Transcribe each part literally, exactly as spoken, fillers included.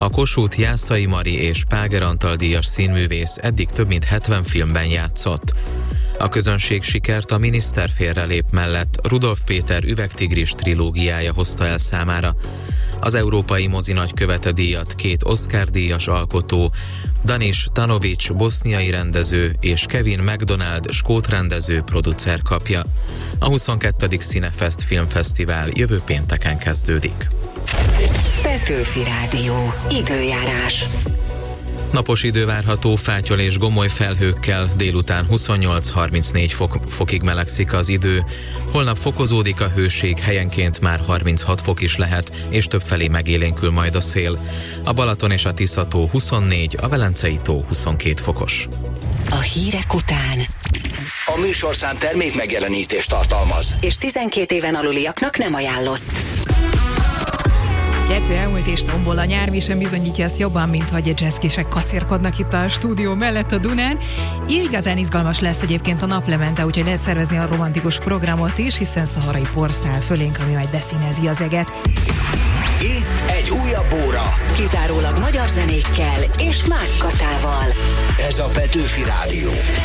A Kossuth Jászai Mari és Páger Antal díjas színművész eddig több mint hetven filmben játszott. A közönség sikert a Miniszter félrelép mellett Rudolf Péter Üvegtigris trilógiája hozta el számára. Az európai mozi nagykövete díjat két Oscar-díjas alkotó, Danis Tanovic boszniai rendező és Kevin MacDonald skót rendező producer kapja. A huszonkettedik Cinefest Filmfesztivál jövő pénteken kezdődik. Petőfi Rádió. Időjárás. Napos idő várható, fátyol és gomoly felhőkkel, délután huszonnyolc-harmincnégy fok, fokig melegszik az idő. Holnap fokozódik a hőség, helyenként már harminchat fok is lehet, és többfelé megélénkül majd a szél. A Balaton és a Tisza-tó huszonnégy, a Velencei tó huszonkét fokos. A hírek után a műsorszám termék megjelenítést tartalmaz, és tizenkét éven aluliaknak nem ajánlott. Kettő elmúlt és tombol a nyár, mi sem bizonyítja ezt jobban, mint hogy a jazzkisek kacérkodnak itt a stúdió mellett a Dunán. Igazán izgalmas lesz egyébként a naplemente, úgyhogy lehet szervezni a romantikus programot is, hiszen szaharai porszál fölénk, ami majd beszínezi az eget. Itt egy újabb óra. Kizárólag magyar zenékkel és Mák Katával. Ez a Petőfi Rádió.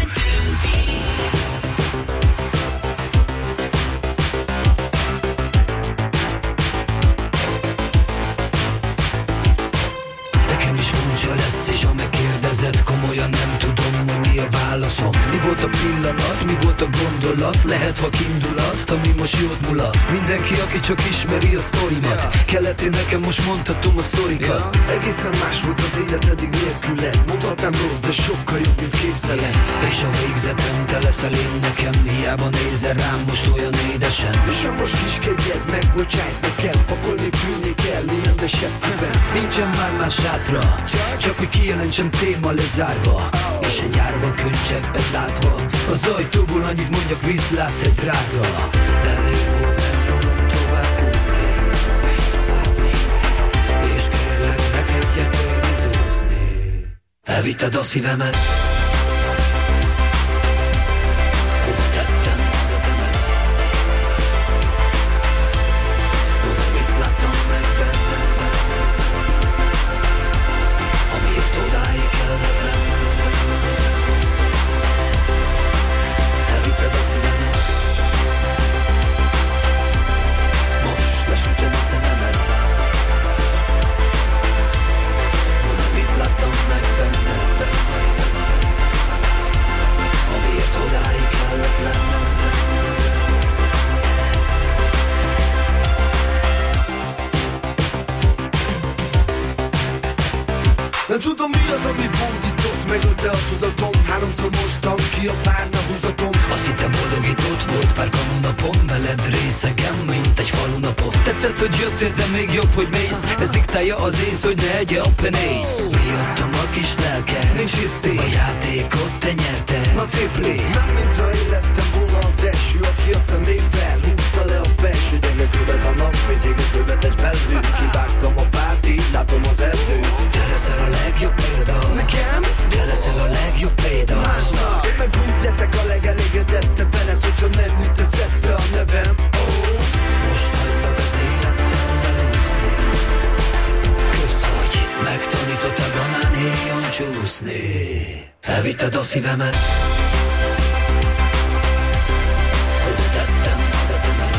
Furcsa lesz, és ha megkérdezed, komolyan nem tudom, hogy mi a válaszom. Mi volt a pillanat, mi volt a gondolat, lehet vakindulat, ami most jót mulat. Mindenki, aki csak ismeri a sztorimat, yeah. Keleti nekem most mondhatom a szorikat, yeah. Egészen más volt az élet eddig nélküle. Mondhatnám rossz, de sokkal jobb, mint képzeled. És a végzetem, te leszel én nekem, hiába nézel rám most olyan édesen. És ha most kiskedjed, megbocsájt nekem, pakolni tűnni kell, innen de septiben. Nincsen már más hátra, csak hogy kijelentsem, téma lezárva, és egy árva könycseppet látva, az ajtóból annyit mondjak, viszlát, te drága. Elég volt, nem fogom tovább húzni, és kérlek, ne kezdj el törvizózni. Elvitted a szívemet, hova tettem az eszemet, oda mit láttam meg benned, amiért odáig kellett lennem. Elvitted a szívemet, most lesütöm a szememet, oda mit láttam meg benned, amiért odáig kellett lennem. Nem tudom mi az, ami bódított, megölte a tudatom. Háromszor mostam ki a párna húzatom. Azt hittem boldogított volt pár kamunapon, veled részegem, mint egy falunapon. Tetszett, hogy jöttél, de még jobb, hogy mész. Ez diktálja az ész, hogy ne egye a penész. Miattam a kis lelke, nincs hiszti, a játékot te nyerted. Na cipli, nem mintha én lettem volna az első, aki a szemével húzta le a felső. Gyenge követ a nap, mint éget követ egy felhő. Kivágtam a fát, így látom az erdőt. Te leszel a legjobb példa nekem, te leszel a legjobb példa másnak. Én meg úgy leszek a legelégedettebb veled, hogyha nem jut eszedbe a nevem. Oh. Most hagylak az élettel belúszni. Kösz, hogy megtanított a banán héjon csúszni. Elvitted a szívemet, hova tettem az eszemet,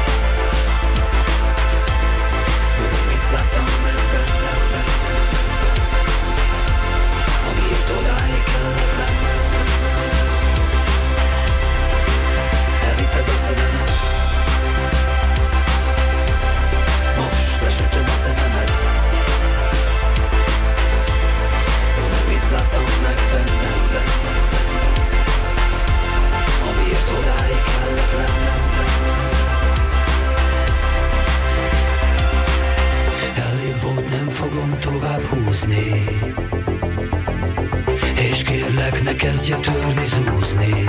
oda mit láttam meg benned, amiért odáig kellett lennem. Elvitted a szívemet, most lesütöm a szememet, oda mit láttam meg benned, amiért odáig kellett lennem. Elég volt, nem fogom tovább húzni, és kérlek, ne kezdj el törni, zúzni.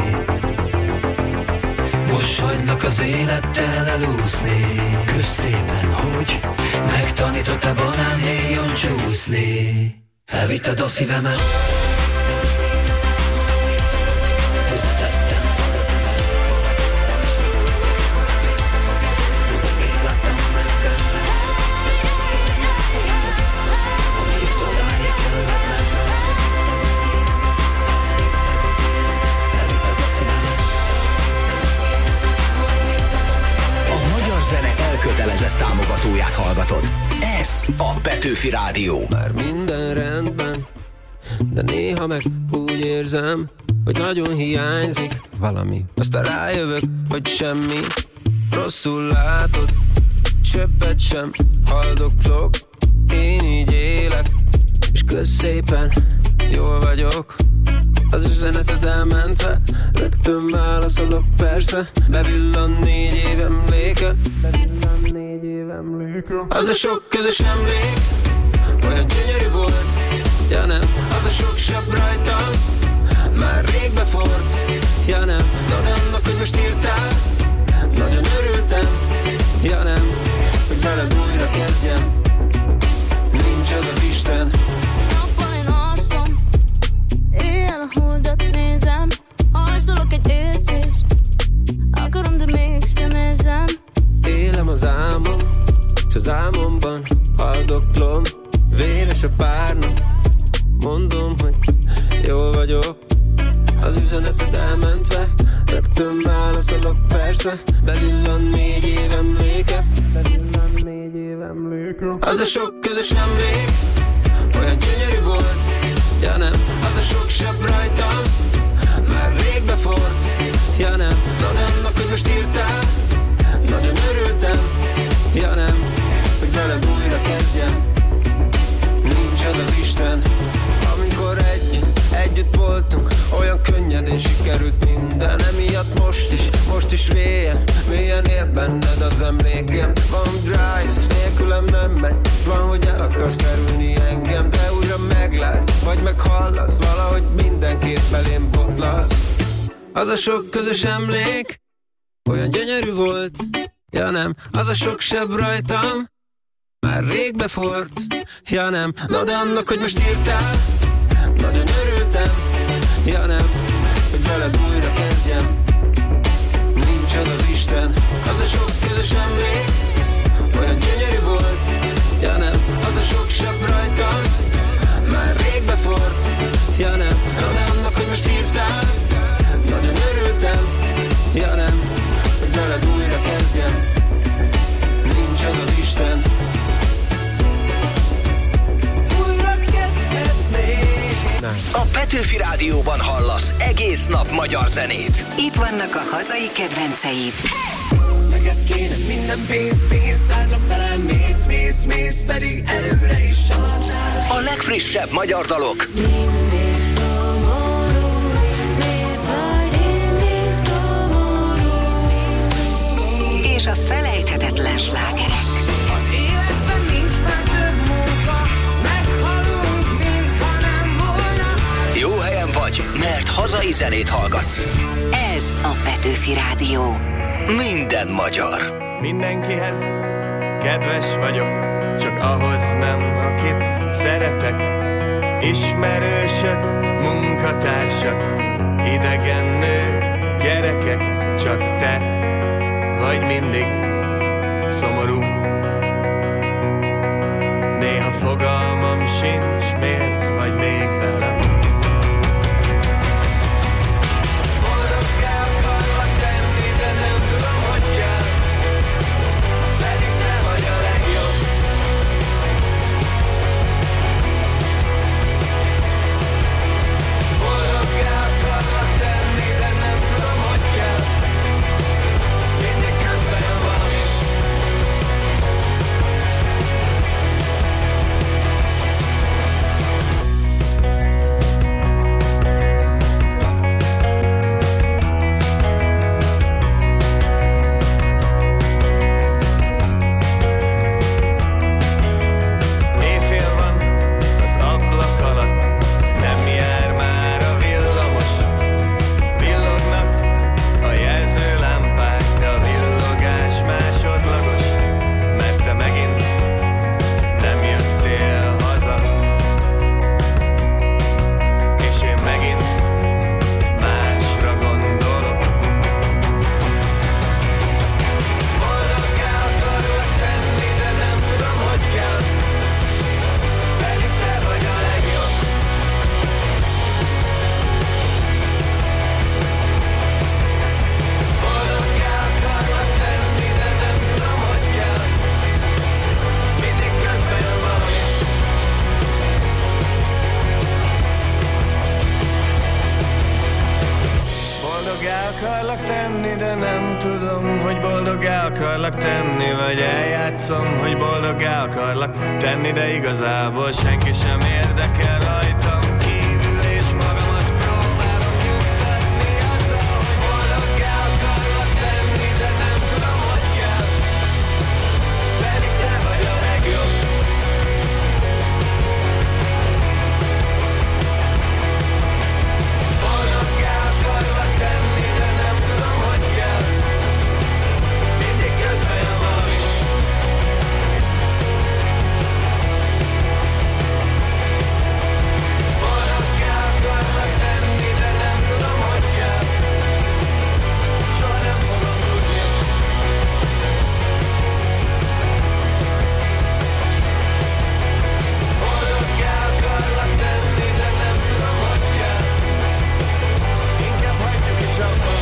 Most hagylak az élettel elúszni. Kösz szépen, hogy megtanított-e banán héjon csúszni. Elvitted a szívemet, Petőfi Rádió. Már minden rendben, de néha meg úgy érzem, hogy nagyon hiányzik valami. Aztán rájövök, hogy semmi. Rosszul látod, cseppet sem haldoklok. Én így élek, és kösz szépen, jól vagyok. Az üzeneted elmentve, rögtön válaszolok persze. Bevillan négy év emléke, Bevillan négy év emléke. Az a sok közös emlék, olyan gyönyörű volt. Ja nem, az a sok sebb rajtam, már rég befort. Ja nem, de annak, hogy most írtál, nagyon örültem. Ja nem, hogy veled újra kezdjem. Nincs az az Isten. Nappal én alszom, éjjel a holdat nézem. Hajszolok egy érzés, akarom, de mégsem érzem. Élem az álmom, s az álmomban haldoklom. Véres a párna, mondom, hogy jól vagyok. Az üzeneted elmentve, rögtön válaszolok persze. Bevillan négy év emléke, Bevillan négy év emléke. Az a sok közös emlék, olyan gyönyörű volt. Ja nem, az a sok sebb rajtam, már rég befort. Ja nem, de annak, hogy most írtál, nagyon örültem. Ja nem, hogy veled újra kezdjem. Nincs az az Isten. Amikor együtt, együtt voltunk, olyan könnyedén sikerült minden. Emiatt most is, most is mélyen, mélyen él benned az emlékem. Van, hogy rájössz, nélkülem nem megy. Van, hogy el akarsz kerülni engem, de újra meglátsz, vagy meghallasz. Valahogy mindenképp belém botlasz. Az a sok közös emlék, olyan gyönyörű volt. Ja nem, az a sok sebb rajtam, már rég befort. Ja nem, na de annak, hogy most írtál, nagyon örültem. Ja nem, hogy veled újra kezdjem. Nincs az az Isten. Az a sok közös emlék, olyan gyönyörű volt. Ja nem, az a sok sebb rajtam, már rég befort. Ja nem, na de annak, hogy most hívtál, nagyon örültem. Ja nem, hogy veled újra kezdjem. Nincs az az Isten. A Petőfi Rádióban hallasz egész nap magyar zenét. Itt vannak a hazai kedvenceid. Neked kéne minden pénz, pénz, szálltra felem, mész, mész, mész, pedig előre is családnál. A legfrissebb magyar dalok. Mindig szomorú, miért vagy mindig szomorú? És a felejthetetlen slágerek. Az életben nincs már több munka, meghalunk, mintha nem volna. Jó helyen vagy, mert hazai zenét hallgatsz. Ez a Petőfi Rádió. Minden magyar. Mindenkihez kedves vagyok, csak ahhoz nem, akit szeretek. Ismerősök, munkatársak, idegen nő, gyerekek, csak te vagy mindig szomorú. Néha fogalmam sincs, miért vagy még velem. boldoggá akarlak tenni, vagy eljátszom, hogy boldoggá akarlak tenni, de igazából senki sem érdekel rajtam kívül, és magamat próbálom nyugtatni azzal, hogy boldoggá akarlak tenni, de nem tudom, hogy kell, pedig te vagy a legjobb. Boldoggá akarlak tenni, de nem tudom, hogy kell, mindig közben jön valami. Boldoggá akarlak tenni, de nem tudom, hogy kell, soha nem fogom tudni. Boldoggá akarlak tenni, de nem tudom, hogy kell, inkább hagyjuk is abba.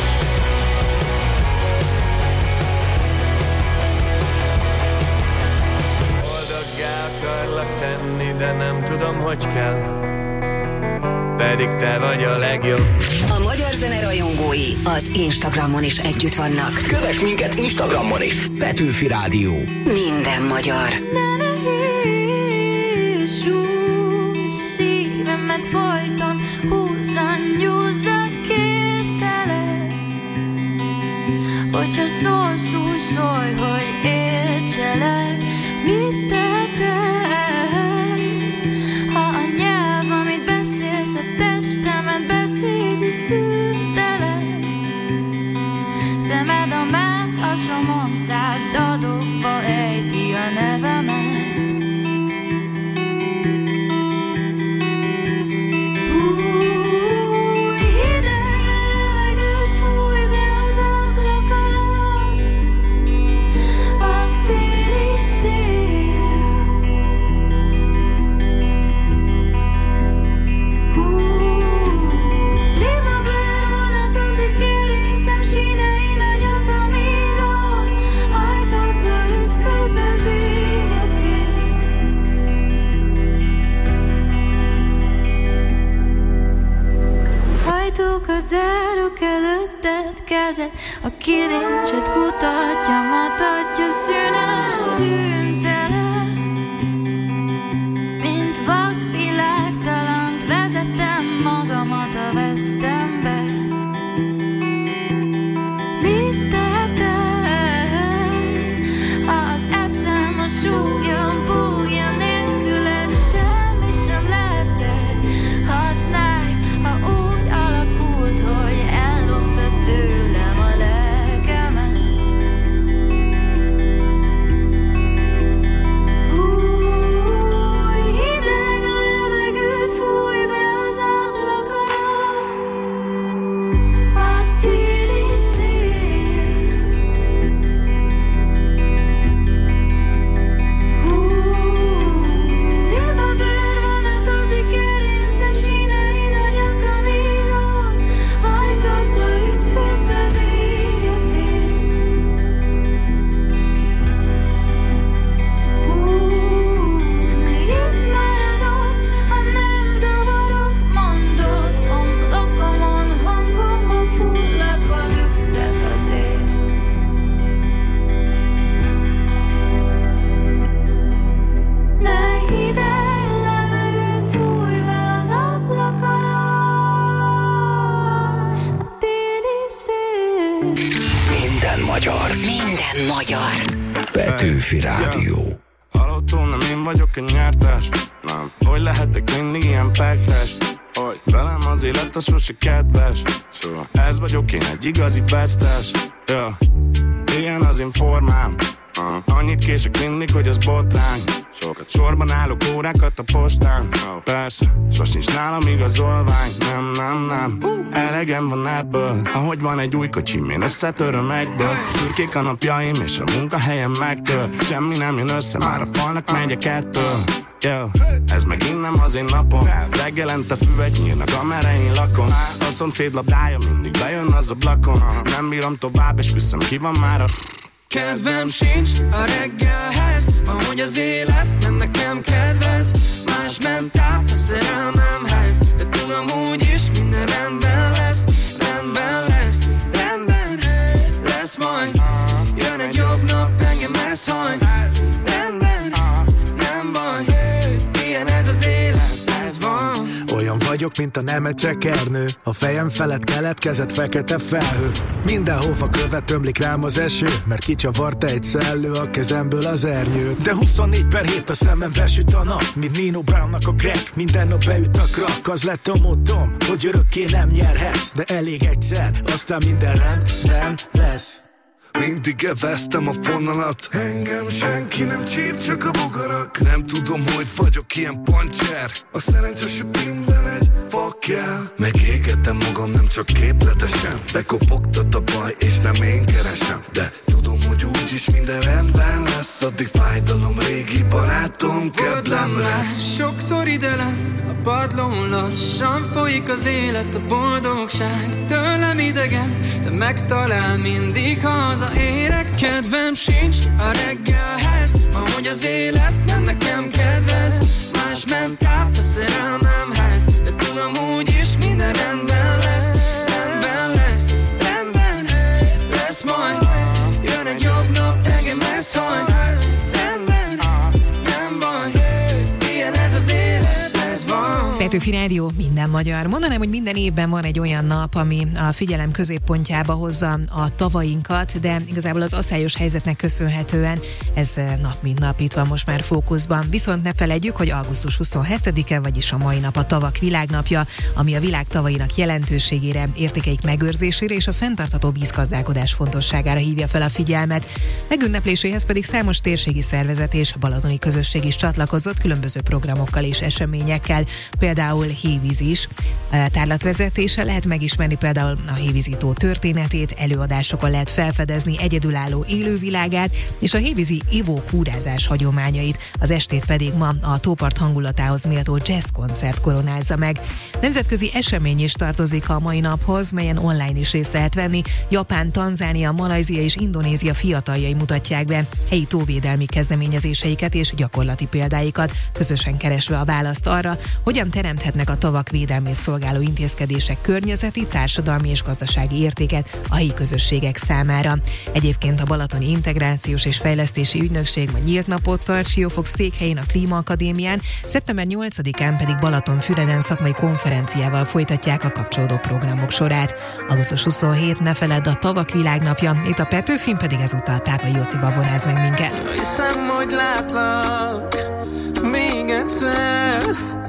Boldoggá akarlak tenni, de nem tudom, hogy kell, pedig te vagy a legjobb. A magyar zene rajongói az Instagramon is együtt vannak. Kövess minket Instagramon is, Petőfi Rádió. Minden magyar. De nehéz úgy szívemet folyton húzza, nyúzza, kértelek. Hogyha szólsz, úgy szólj, hogy értselek. Mit tehetek, ha a nyelv, amit beszélsz, a testemet becézi, szüntelen. Szemed a ment, hasomon szád dadogva ejti a nevemet. Új, hideg levegőt fúj be az ablak alatt, a téli szél. Új, libabőr vonatozik, gerincem sínein a nyakam ígol, ajkadba ütközve véget ér. Ajtókat zárok előtted, kezed, a kilincset kutatja, matadja, szünes, szüntelen. Mint vakvilágtalant vezetem magamat a vesztembe. Mit tehetek, ha az eszem a súlyom, bújja nélküled, semmi sem lehetek. Használj, ha úgy alakult, hogy elloptad tőlem a lelkemet. Új, hideg levegőt fúj be az ablak alatt, a téli szél. Új, libabőr vonatozik, gerincem sínein a nyakam ígol, ajkadba ütközve véget ér. Új, még itt maradok, ha nem zavarok, mondod, homlokomon hangomba fulladva lüktet az ér. De hideg levegőt fúj be az ablak alatt, a téli szél. Minden magyar. Minden magyar. Petőfi Rádió. Hallottul, nem én vagyok a nyertes. Nem, hogy lehetek mindig ilyen pekhes, hogy velem az élet az sose kedves. Szóval ez vagyok én, egy igazi vesztes. Ja, ilyen az én formám. Uh, annyit kések mindig, hogy az botrány. Sokat sorban állok, órákat a postán. Oh, persze, sos nincs nálam igazolvány. Nem, nem, nem, elegem van ebből. Ahogy van egy új kocsim, én összetöröm egyből. Szürkék a napjaim és a munkahelyem megtör. Semmi nem jön össze, már a falnak megyek ettől. Yo, ez megint nem az én napom. Reggelente füvet nyírnak, amerre lakom. A szomszéd labdája mindig bejön az ablakon. Nem bírom tovább, és küszöm, ki van már a... Kedvem sincs a reggelhez, ahogy az élet nem nekem kedvez. Más ment át a szerelmemhez, de tudom úgyis minden rendben lesz. Rendben lesz, rendben lesz majd. Jön egy jobb vagyok, mint a nemecsekernő. A fejem felett keletkezett fekete felhő. Mindenhova követ ömlik rám az eső, mert kicsavarta egy szellő a kezemből az ernyő. De huszonnégy per hét a szemembe süt a nap, mint Nino Brownnak a crack. Minden nap beüt a krak, az lett a mottom, hogy örökké nem nyerhetsz. De elég egyszer, aztán minden rendben lesz. Mindig eveztem a fonalat, engem senki nem csíp, csak a bogarak. Nem tudom, hogy vagyok ilyen pancser, a szerencse sütimben egy fakjel. Megégetem magam, nem csak képletesen, bekopogtat a baj, és nem én keresem. De tudom, hogy úgyis minden rendben lesz, addig fájdalom régi barátom, kedvemre. Sokszor idelen, a padlón lassan folyik az élet, a boldogság tőlem idegen, de megtalál mindig haza érek. Kedvem sincs a reggelhez, ahogy az élet nem nekem kedvez. Más ment át a szerelmemhez, de tudom úgyis minden rendben lesz. Rendben lesz, rendben lesz majd. Jön egy jobb nap, engem ez hajt. Rendben, nem baj, ilyen ez az élet, ez van. Petőfi Rádió, minden magyar. Mondanám, hogy minden évben van egy olyan nap, ami a figyelem középpontjába hozza a tavainkat, de igazából az aszályos helyzetnek köszönhetően ez nap mint nap itt van most már fókuszban. Viszont ne felejtjük, hogy augusztus huszonhetedike, vagyis a mai nap a tavak világnapja, ami a világ tavainak jelentőségére, értékeik megőrzésére és a fenntartható vízgazdálkodás fontosságára hívja fel a figyelmet. Megünnepléséhez pedig számos térségi szervezet és balatoni közösség is csatlakozott különböző programokkal és eseményekkel. Például Hévíz is. Tárlatvezetése lehet megismerni például a Hévízi tó történetét, előadásokon lehet felfedezni egyedülálló élővilágát és a hévízi ivókúrázás hagyományait. Az estét pedig ma a tópart hangulatához méltó jazzkoncert koronázza meg. Nemzetközi esemény is tartozik a mai naphoz, melyen online is részt lehet venni. Japán, Tanzánia, Malajzia és Indonézia fiataljai mutatják be helyi tóvédelmi kezdeményezéseiket és gyakorlati példáikat, közösen keresve a választ arra, hogyan teremthetnek a tavak védelmét szolgáló intézkedések környezeti, társadalmi és gazdasági értéket a helyi közösségek számára. Egyébként a Balatoni Integrációs és Fejlesztési Ügynökség ma nyílt napot tart Siófok székhelyén a Klímaakadémián, szeptember nyolcadikán pedig Balatonfüreden szakmai konferenciával folytatják a kapcsolódó programok sorát. augusztus huszonhetedike, ne feledd, a tavak világnapja, itt a Petőfin pedig ezúttal Pápai Jóci babonáz meg minket. Hiszem, hogy látlak még egyszer,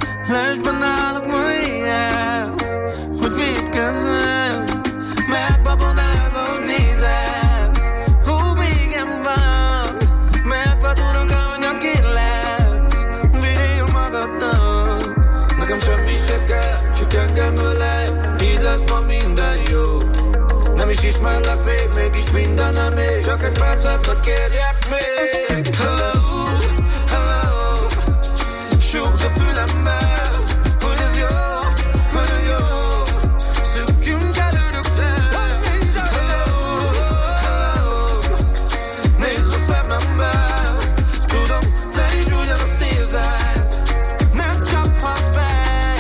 lesben állok ma éjjel, hogy védkezzem, mert babonázod nézel. Hú, végem van, mert vadulok, ahogy a kérlek. Vigyél magadnak, nekem semmi se kell, csak engem ölej, így lesz ma minden jó. Nem is ismerlek még, mégis mindenem ég, csak egy percet, hogy kérjek még. Hello, hello, súgd a fülembe, hogy ez jó, hogy ez jó. Szökjünk el örökre. Hello, hello, nézz a szemembe, tudom, te is ugyanazt érzed. Nem csaphatsz be,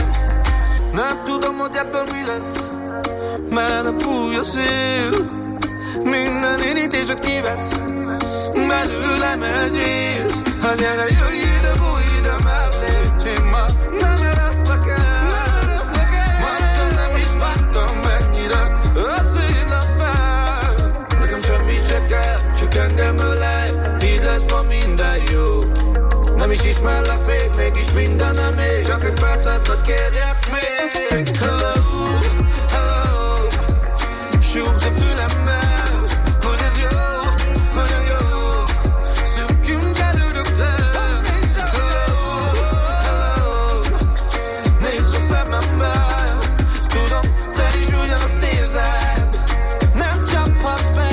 nem tudom, hogy ebből mi lesz, mert a fúj a szél, minden érintésed kivesz, belőlem egy rész. Ha gyere, jöjj ide, bújj ide mellé, én ma nem ereszlek el, masszor nem is vártam mennyire összédlek fel. Nekem semmi se kell, csak engem ölej, így lesz ma minden jó. Nem is ismerlek még, mégis mindenem ég, csak egy percet, hogy kérjek még. Hello, hello, súgd a fülembe, hogy ez jó, hogy ez jó. Szökjünk el örökre. Hello, hello, nézz a szemembe, tudom, te is ugyanazt érzed. Nem csaphatsz be.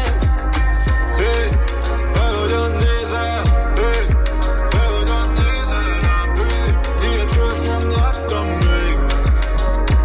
Hey, hogyan nézel? Hey, hogyan nézel? Hey, ilyen csőt sem láttam még.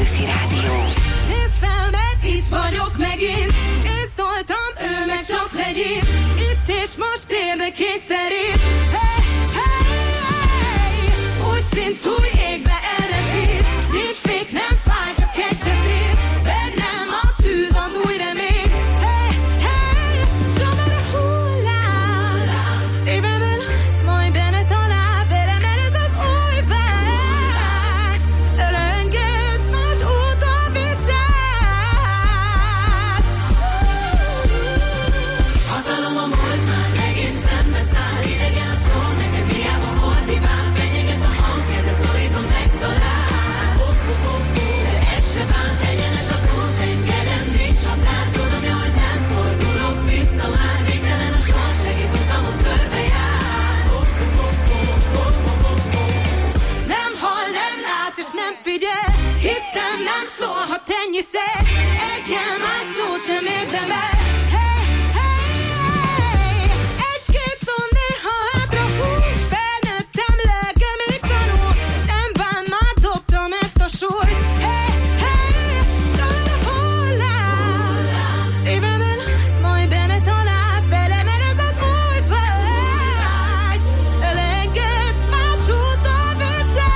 Petőfi Rádió. Nézd fel, mert itt vagyok megint. Én szóltam, ő meg csak legyint. Itt és most érdekény szerint. Hey, hey, hey. Új szint, új égbe elrepít. Nincs fék, nem fáj, csak egyet ér. Bennem a tűz, ad új remény. Hey, hey. Csavar a hullám. Szívemben hát majd benne talál. Velem el ez az új vágy. Elenged más úton viszed. Hatalom a múlt már megint szembe száll. Idegen a szó, nekem hiába ordibál. Fenyeget a hang, kezet szorítom, megtalál. De ez se bánt, egyenes az út, engedem, nincs határ. Tudom, jó, hogy nem fordulok vissza már. Végtelen a sors, egész utamon körbejár. Nem hall, nem lát és nem figyel. Hittem, nem szólhat ennyiszer. Egyen más szót sem érdemel. Hey, hey, hey. Egy-két szó néha hátra húz. Felnőttem, lelkem így tanul. Nem bán, már dobtam ezt a súlyt. Hey, hey. Talán a hullám. Szívemben hát majd benne talál. Velem el ez az új vágy. Elenged más úton viszed.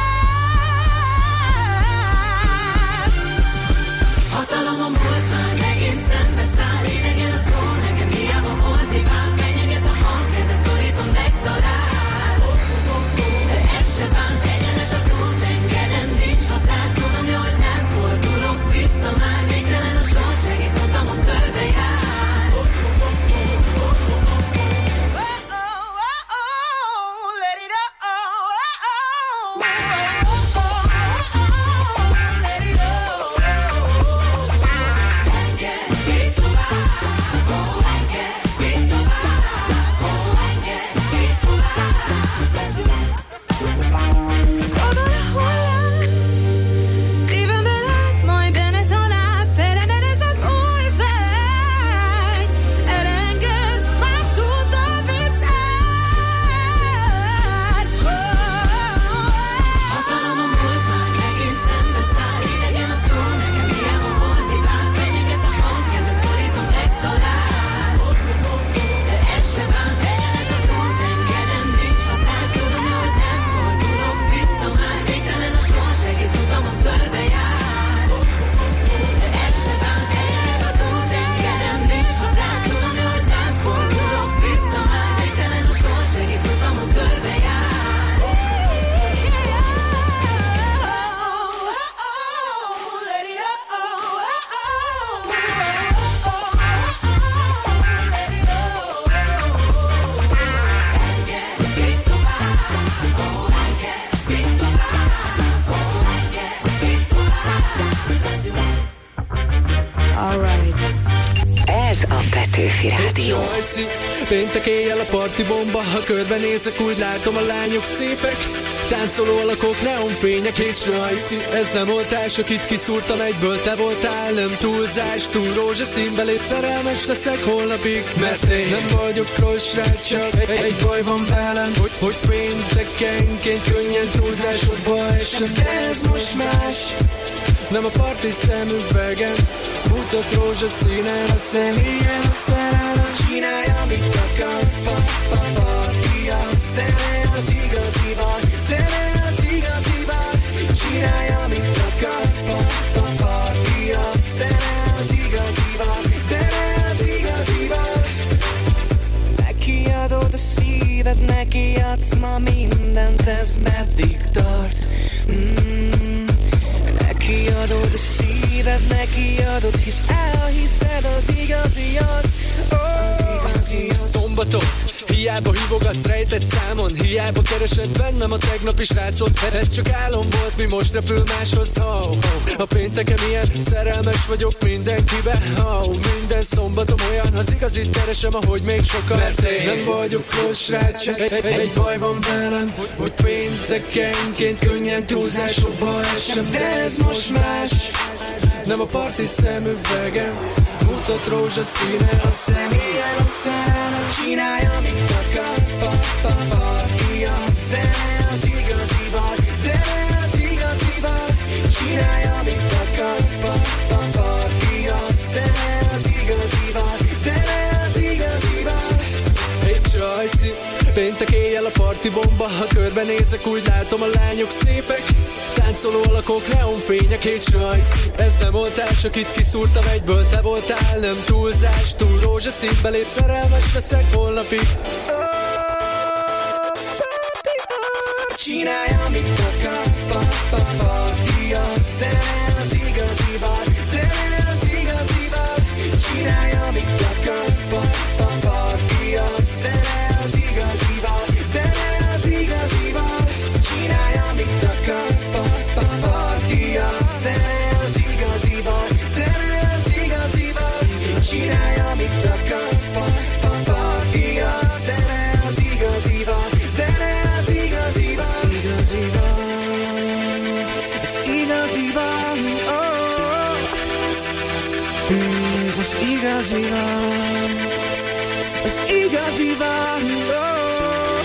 Hatalom a múlt már megint szembe száll. Idegen a szó, nekem hiába motivál. Fenyeget a hang, kezet szorítom, megtalál. De ez se bánt, egyenes az út, engedem, nincs határ. Tudom, jó, hogy nem fordulok vissza már. Végtelen a sors, egész utamon körbejár. Let it Szívemben át, majd benne talál. Felemel ez az új vágy. Elenged, más úton viszed. Hatalom a múlt már megint szembe száll. Idegen a szó, nekem hiába motivál. Fenyeget a hang, kezet szorítom, megtalál. De ez se bánt, egyenes az út, engedem, nincs határ. Tudom, jó, hogy nem fordulok vissza már. Végtelen a sors, egész utamon körbejár. De ez se bánt, egyenes az út, engedem, nincs határ. Tudom, jó, hogy nem fordulok vissza már. Végtelen a sors, egész utamon körbejár. Let it Ez a Petőfi Rádió. Csajszi, péntek éjjel a parti bomba. Ha körbenézek, úgy látom, a lányok szépek. Táncoló alakok, neonfények, hét csajszi. Ez nem oltás, akit kiszúrtam egyből, te voltál. Nem túlzás, túl rózsaszínbe, légy szerelmes leszek holnapig. Mert én nem vagyok rossz srác, csak egy, egy baj van velem, hogy, hogy péntekenként könnyen túlzásokba esem. De ez most más, nem a parti szemüvegem mutat rózsaszínen a személyen a szerelem. Csinálj, amit akarsz, pa, pa, parti az. Te ne az igazi vagy, te ne az igazi vagy. Csinálj, amit akarsz, pa, pa, parti az. Te ne az igazi vagy, te ne az igazi vagy. Neki adod a szíved, neki adsz ma mindent, ez meddig tart? Mm. Neki adod a szíved, neki adod, hisz elhiszed az igazi az. Oh, az igazi az. Szombaton, hiába hívogatsz rejtett számon. Hiába keresed bennem a tegnapi srácot. Ez csak álom volt, mi most repül máshoz. Oh, oh. A péntekem ilyen, szerelmes vagyok mindenkibe. Oh, minden szombatom olyan, az igazit keresem, ahogy még sokan. Mert én nem vagyok rossz srác, csak egy, egy, egy baj van velem, hogy péntekenként könnyen túlzásokba esem. De ez most más, nem a parti szemüvegem mutat rózsaszínen a személyen a szerelem. Csinálj, amit akarsz, pa, pa, parti az. De ne az igazi vagy, de ne az igazi vagy. Csinálj, amit akarsz. parti bomba, ha körbenézek, úgy látom a lányok szépek. Táncoló alakok, neonfények, és rajz. Ez nem oltás, akit kiszúrtam egyből, te voltál, nem túlzás. Túl rózsaszínbe légy, szerelmes leszek holnapig. Csinálj, amit akarsz, partiasz, te az igazi vagy, te az igazi vagy. Csinálj, amit akarsz, partiasz, te az igazi vagy, te az igazi vagy. Csinálj, amit akarsz, partiasz, te az igazi vagy, te az igazi vagy. Csinálj, amit akarsz, partiasz, te az igazi vagy, te az igazi vagy. Igazi vagy, az igazi vagy, oh. Mm, az igazi vagy, az igazi vagy, oh.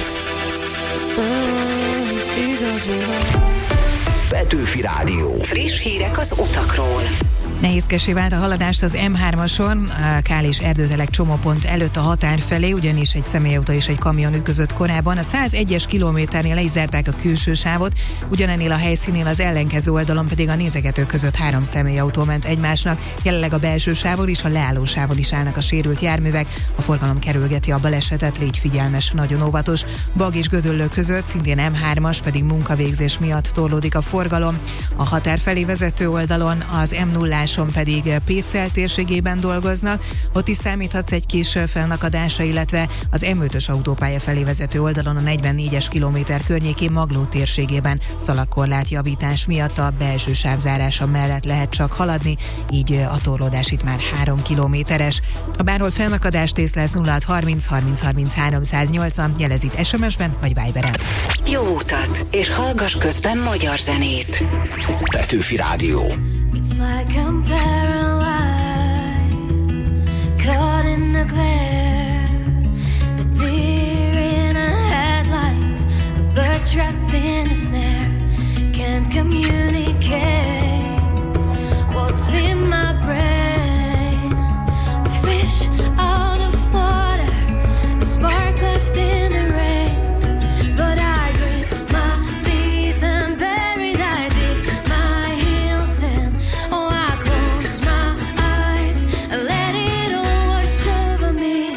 Oh, az igazi vagy. Petőfi Rádió. Friss hírek az utakról. Nehézkessé vált a haladás az em hármason, a Kál és Erdőtelek csomópont előtt a határ felé, ugyanis egy személyautó és egy kamion ütközött korábban. A százegyes kilométernél le is zárták a külső sávot, ugyanennél a helyszínnél az ellenkező oldalon pedig a nézegetők között három személyautó ment egymásnak. Jelenleg a belső sávon is, a leálló sávon is állnak a sérült járművek. A forgalom kerülgeti a balesetet, légy figyelmes, nagyon óvatos. Bag és Gödöllő között szintén em hármas, pedig munkavégzés miatt torlódik a forgalom. A határ felé vezető oldalon az em nullás pedig Pécel térségében dolgoznak, ott is számíthatsz egy kis felnakadásra, illetve az em ötös autópálya felé vezető oldalon a negyvennégyes kilométer környékén Magló térségében szalagkorlátjavítás miatt a belső sávzárása mellett lehet csak haladni, így a torlódás itt már három kilométeres. Ha bárhol felnakadást észlelsz, nulla hat harminc harminc harminc háromszáznyolcvan, jelez itt es em es-ben vagy Viberen. Jó utat, és hallgass közben magyar zenét. Petőfi Rádió. It's like I'm paralyzed, caught in the glare, a deer in a headlights, a bird trapped in a snare, can't communicate what's in my brain, a fish out of water, a spark left in the rain, but I grit my teeth and buried I dig my heels in. Oh, I close my eyes and let it all wash over me.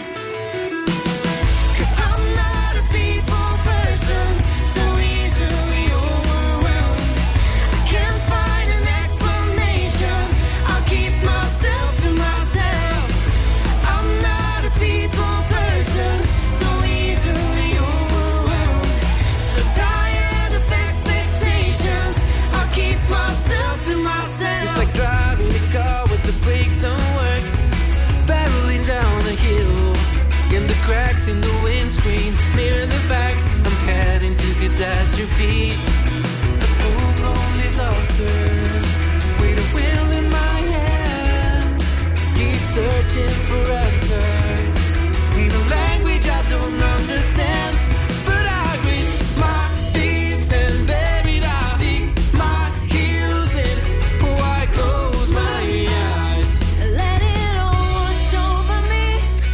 'Cause I'm not a people person, so easily overwhelmed. I can't find an explanation, I'll keep myself to myself. I'm not a people person, so easily overwhelmed. So tired of expectations, I'll keep myself to myself. It's like driving a car with the brakes don't work, barreling down a hill, and the cracks in the windscreen mirror the fact I'm heading to catastrophe. A full-blown disaster, with a will in my hand, keep searching for answers in a language I don't understand. But I grit my teeth and buried I dig my heels in. Oh, I close my eyes. Let it all wash over me.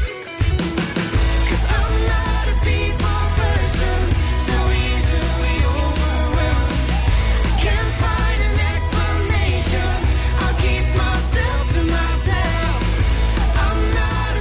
'Cause I'm not a people person, so easily overwhelmed. I can't find an explanation, I'll keep myself to myself. I'm not a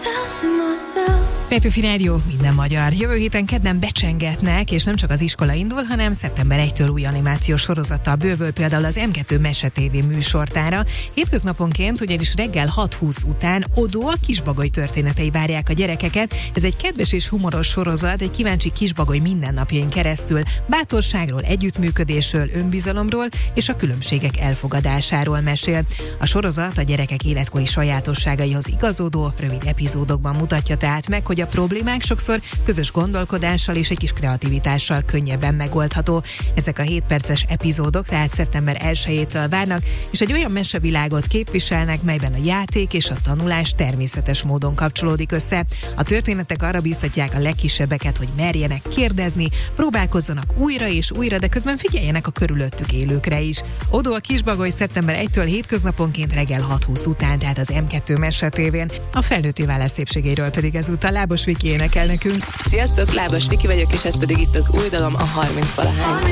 myself to myself. Petőfi Rádió, minden magyar. Jövő héten kedden becsengetnek, és nem csak az iskola indul, hanem szeptember elsejétől új animációs sorozattal bővül például az em kettő Mese té vé műsortára. Hétköznaponként ugyanis reggel hat húsz után Odo a Kisbagoly történetei várják a gyerekeket. Ez egy kedves és humoros sorozat, egy kíváncsi kisbagoly mindennapjain keresztül bátorságról, együttműködésről, önbizalomról és a különbségek elfogadásáról mesél. A sorozat a gyerekek életkori sajátosságaihoz igazodó, rövid epizódokban mutatja tehát meg, hogy a problémák sokszor közös gondolkodással és egy kis kreativitással könnyebben megoldható. Ezek a hét perces epizódok tehát szeptember elsejétől várnak, és egy olyan mesevilágot képviselnek, melyben a játék és a tanulás természetes módon kapcsolódik össze. A történetek arra bíztatják a legkisebbeket, hogy merjenek kérdezni, próbálkozzanak újra és újra, de közben figyeljenek a körülöttük élőkre is. Odo a Kisbagoly szeptember elsejétől hétköznaponként reggel hat húsz után, tehát az em kettő Mese té vén. A felnőtté válás szépségeiről pedig ezúttal Lábos Viki énekel nekünk. Sziasztok, Lábos Viki vagyok, és ez pedig itt az új dalom, a harminc valahány.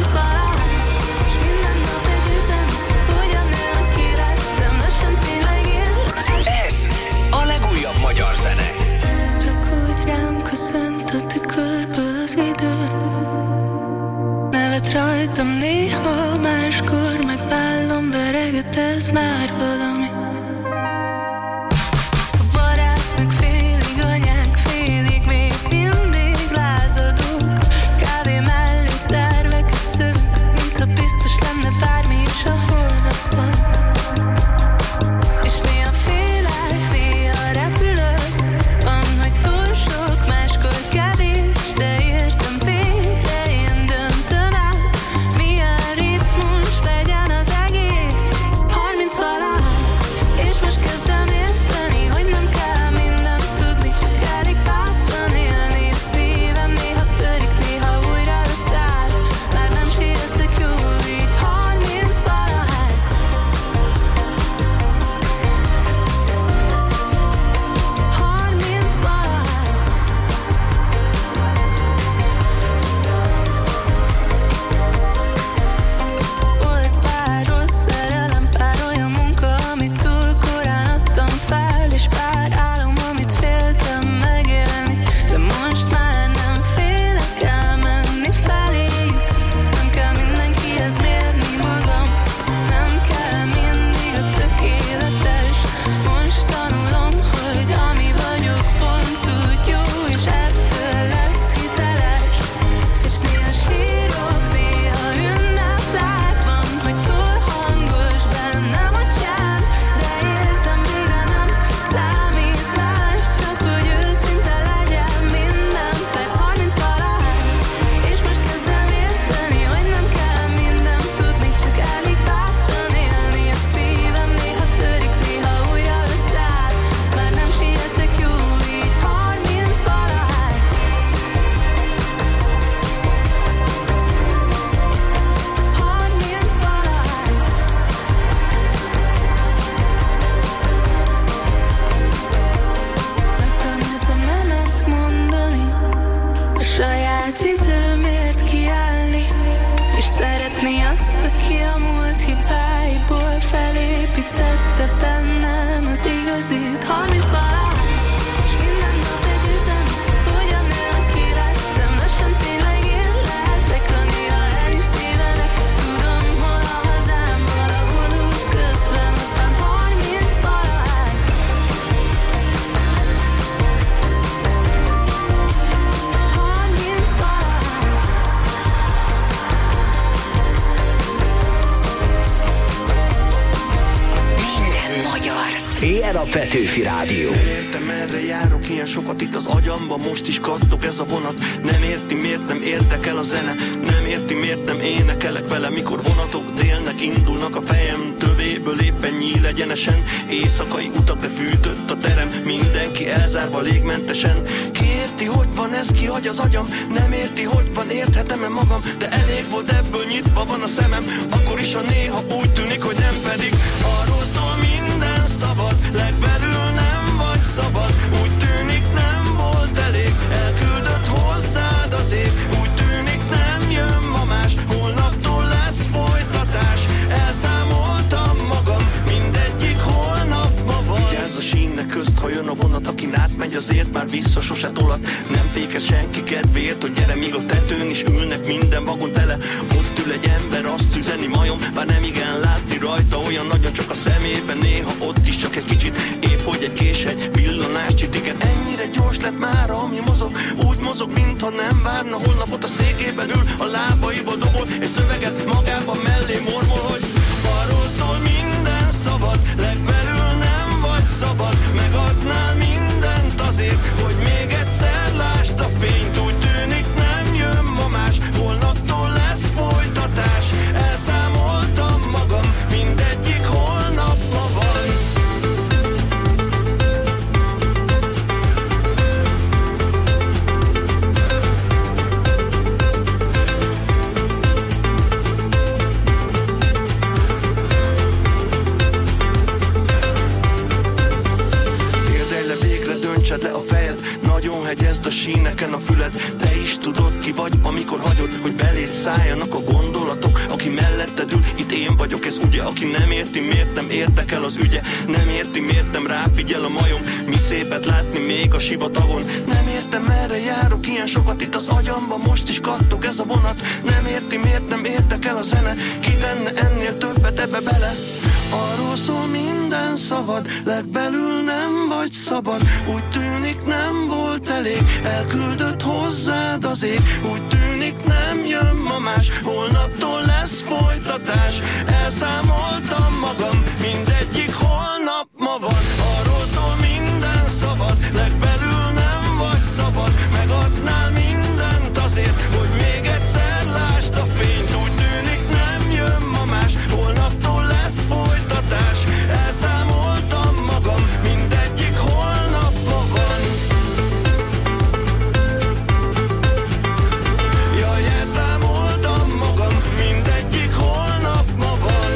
Ez a legújabb magyar zene. Csak úgy rám köszönt a tükörből az idő. Nevet rajtam néha, máskor meg bállom vereget, ez már valami. Ilyen a Petőfi Rádió. Nem értem, erre járok, ilyen sokat itt az agyamba, most is kattog ez a vonat. Nem érti, miért nem érdekel a zene, nem érti, miért nem énekelek vele, mikor vonatok délnek indulnak a fejem tövéből, éppen nyíl egyenesen. Éjszakai utak, de fűtött a terem, mindenki elzárva légmentesen. Ki érti, hogy van ez, ki hagy az agyam, nem érti, hogy van, érthetem-e magam, de elég volt ebből, nyitva van a szemem, akkor is, ha néha úgy tűnik, hogy nem, pedig arról szól minden szabad, legbelül nem vagy szabad, úgy tűnik nem volt elég, elküldött hozzád az ég, úgy tűnik nem jön ma más, holnaptól lesz folytatás, elszámoltam magam, mindegyik holnap ma van. Vigyázz a sínnek közt, ha jön a vonat, akin átmegy az Nem fékez senki kedvéért, hogy gyere, míg a tetőn is ülnek minden vagon tele. Ott ül egy ember, azt üzeni majom, bár nem igen látni rajta, olyan nagyon csak a szemében, néha ott is csak egy kicsit, épp hogy egy késhegy, villanás csitiket. Ennyire gyors lett már, ami mozog, úgy mozog, mintha nem várna holnapot. A székében ül, a lábaiba dobol, és szöveget magában mellé mormol, hogy arról szól minden szabad, legbelül nem vagy szabad, megadnál mindent azért, hogy még egyszer lásd a fényt. Úgy tűnik nem jön ma más, holnaptól lesz folytatás. Elszámoltam magam, mindegyik holnap ma van. Döntsed le a fejed, nagyon hegyezd a síneken a füled. Te is tudod, ki vagy, amikor hagyod, hogy beléd szálljanak a gondolatok. Aki melletted ül, itt én vagyok, ez ugye. Aki nem érti, miért nem érdekel az ügye. Nem érti, miért nem ráfigyel a majom. Mi szépet látni még a sivatagon. Nem értem, merre járok, ilyen sokat itt az agyamba. Most is kattog ez a vonat. Nem érti, miért nem érdekel a zene. Ki tenne ennél többet ebbe bele? Arról szól minden szavad, legbelül nem vagy szabad. Úgy tűnik nem volt elég, elküldött hozzád az ég. Úgy tűnik nem jön ma más, holnaptól lesz folytatás. Elszámoltam magam, mindegyik holnap ma van. Arról szól minden szavad, legbelül nem vagy szabad. Megadnál mindent azért, hogy még egyszer lásd a fényt. Úgy tűnik nem jön ma más, holnaptól lesz folytatás. Elszámoltam magam, mindegyik holnap ma van. Jaj, elszámoltam magam, mindegyik holnap ma van.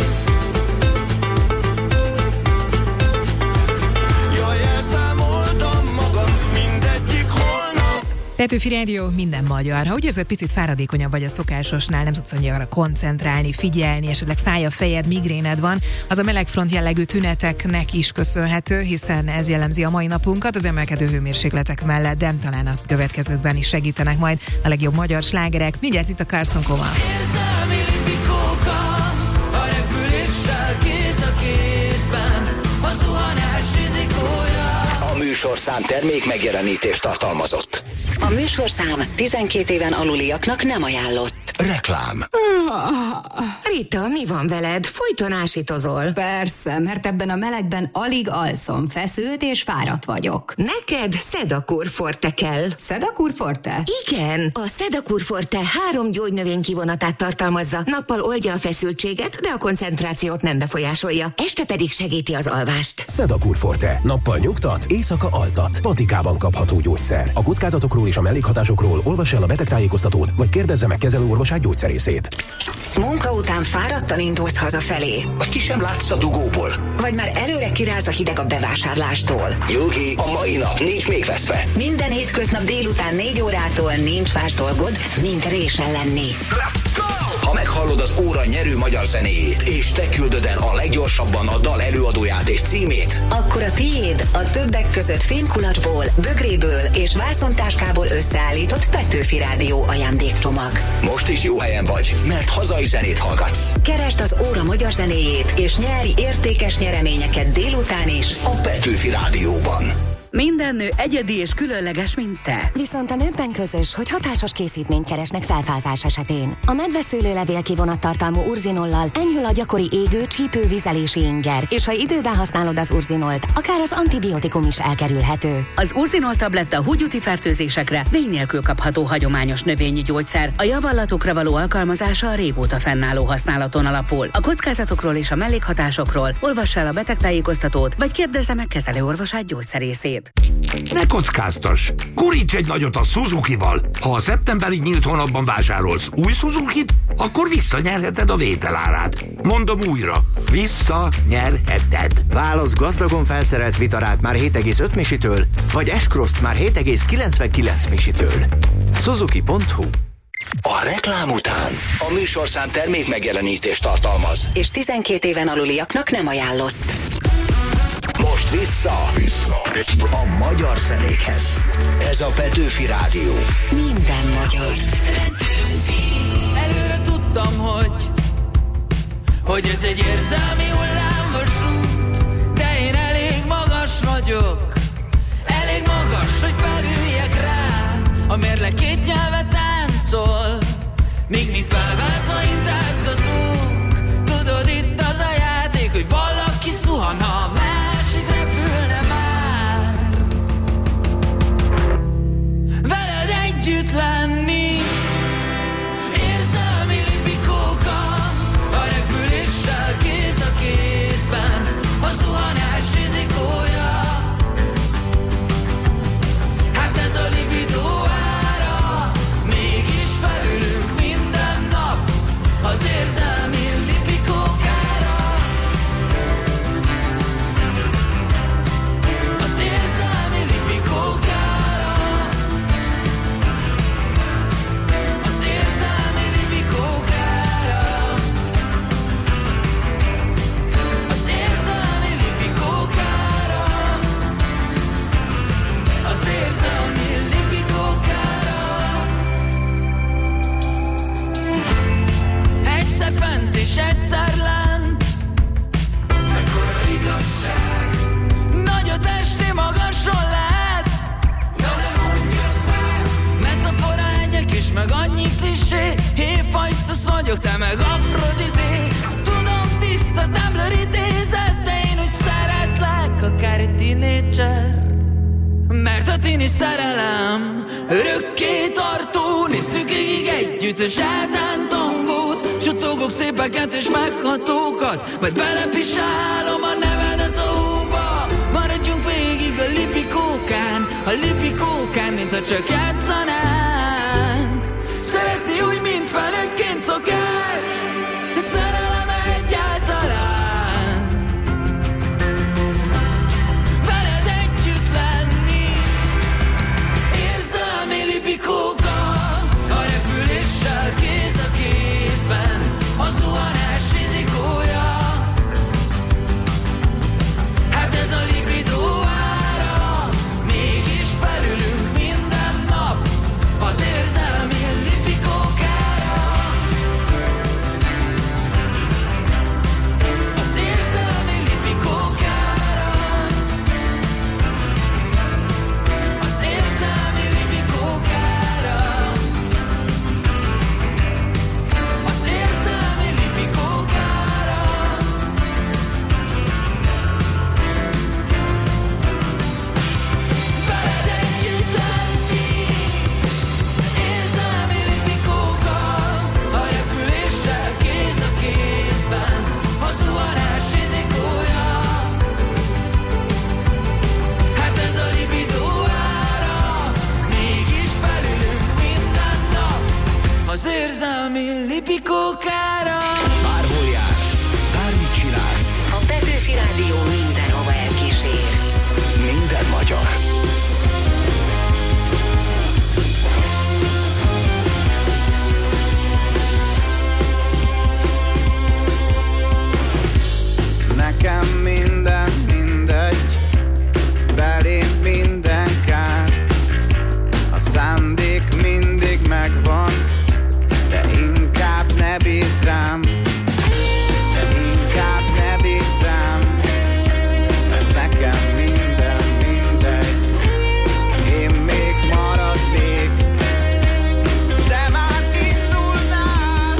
Jaj, elszámoltam magam, mindegyik holnap. Petőfi Rádió, minden magyar. Ha úgy érzed, picit fáradékonyabb vagy a szokásosnál, nem tudsz annyira koncentrálni, figyelni, esetleg fáj a fejed, migréned van, az a melegfront jellegű tüneteknek is köszönhető, hiszen ez jellemzi a mai napunkat. Az emelkedő hőmérsékletek mellett, de talán a következőkben is segítenek majd a legjobb magyar slágerek. Mindjárt itt a Carson Coma. Érzelmi limbikóka, a repüléssel kéz a kézben, a zuhanás rizikója. A műsorszám termék megjelenítést tartalmazott. A műsorszám tizenkét éven aluliaknak nem ajánlott. Reklám. Rita, mi van veled? Folyton ásítozol. Persze, mert ebben a melegben alig alszom, feszült és fáradt vagyok. Neked Sedakur Forte kell. Sedakur Forte? Igen, a Sedakur Forte három gyógynövény kivonatát tartalmazza. Nappal oldja a feszültséget, de a koncentrációt nem befolyásolja. Este pedig segíti az alvást. Sedakur Forte. Nappal nyugtat, éjszaka altat. Patikában kapható gyógyszer. A kockázatokról és a mellékhatásokról olvassa el a betegtájékoztatót, vagy kérdezze meg kezelőorvosát, gyógyszerészét. Munka után fáradtan indulsz hazafelé. Vagy ki sem látsz a dugóból. Vagy már előre kiráz a hideg a bevásárlástól. Nyugi, a mai nap nincs még veszve. Minden hétköznap délután négy órától nincs más dolgod, mint résen lenni. Let's go! Ha meghallod az óra nyerő magyar zenéjét, és te küldöd el a leggyorsabban a dal előadóját és címét, akkor a tiéd a többek között fémkulacsból, bögréből és vászontáskából összeállított Petőfi Rádió ajándékcsomag. Most is jó helyen vagy, mert hazai zenét hallgatsz. Keresd az óra magyar zenéjét, és nyerj értékes nyereményeket délután is a Petőfi Rádióban. Minden nő egyedi és különleges, mint te. Viszont a nőkben közös, hogy hatásos készítményt keresnek felfázás esetén. A medveszőlőlevél kivonattartalmú urzinollal enyhül a gyakori égő, csípő, vizelési inger, és ha időben használod az urzinolt, akár az antibiotikum is elkerülhető. Az urzinol tabletta húgyúti fertőzésekre vény nélkül kapható hagyományos növényi gyógyszer. A javallatokra való alkalmazása a régóta fennálló használaton alapul. A kockázatokról és a mellékhatásokról olvass el a betegtájékoztatót, vagy kérdezze meg kezelőorvosát, gyógyszerészét. Ne kockáztass! Guríts egy nagyot a Suzukival! Ha a szeptemberi nyílt hónapban vásárolsz új Suzukit, akkor visszanyerheted a vételárát. Mondom újra, visszanyerheted. Válasz gazdagon felszerelt vitarát már hét egész öt misitől, vagy S-Cross-t már hét egész kilencvenkilenc misitől. Suzuki pont hu. A reklám után a műsorszám termék megjelenítést tartalmaz. És tizenkét éven aluliaknak nem ajánlott. Most most vissza, vissza a magyar zenékhez. Ez a Petőfi Rádió. Minden magyar. Előre tudtam, hogy hogy ez egy érzelmi hullámvasút, de én elég magas vagyok, elég magas, hogy felüljek rá. A mérleg két nyelvet táncol, míg mi felváltva intázgatunk. Tudod, itt az a játék, hogy valaki szuhan, ha a másik repülne már. Veled együtt lenni, érzelmi lipikóka, a repüléssel kéz a kézben, a zuhanás rizikója. Hát ez a libidó ára, mégis felülünk minden nap az érzelmi lipikókára. Az érzelmi lipikókára. Az érzelmi lipikókára. Az érzelmi lipikókára. Az érzelmi lipikókára. Egyszer fent és egyszer lent, mekkora igazság. Nagyot esti magason lett, na ne mondjad meg. Metafora egyek is, meg annyi klisé. Héfajsztusz vagyok, te meg Afrodité. Tudom, tiszta Tumblr idézet, de én úgy szeretlek, akár egy tínédzser. Mert a tini szerelem örökké tartó, nézzük végig együtt a sátántongót. Suttogok szépeket és meghatókat, majd belepisálom a nevedet a hóba. Maradjunk végig a lipikókán, a lipikókán, mintha csak játszanánk. Szeretni úgy, mint felnőttként szokás, de szerelem egyáltalán. Veled együtt lenni, érzelmi lipikóka, a repüléssel kéz a kézben, a zuhanás rizikója. Hát ez a libidó ára, mégis felülünk minden nap az érzelmi lipikókára. Az érzelmi lipikókára. Az érzelmi lipikókára. Az érzelmi lipikókára. Veled együtt lenni, érzelmi lipikóka, a repüléssel kéz a kézben, a zuhanás rizikója. Hát ez a libidó ára, mégis felülünk minden nap az érzelmi lipikókára. Bárhol jársz, bármit csinálsz, A Petőfi Rádió mindenhova elkísér. minden magyar. Nekem minden mindegy, belém minden kár. A szándék mindig megvan, de inkább ne bízd rám. De inkább ne bízd rám, mert nekem minden mindegy. Én még maradnék, te már indulnál.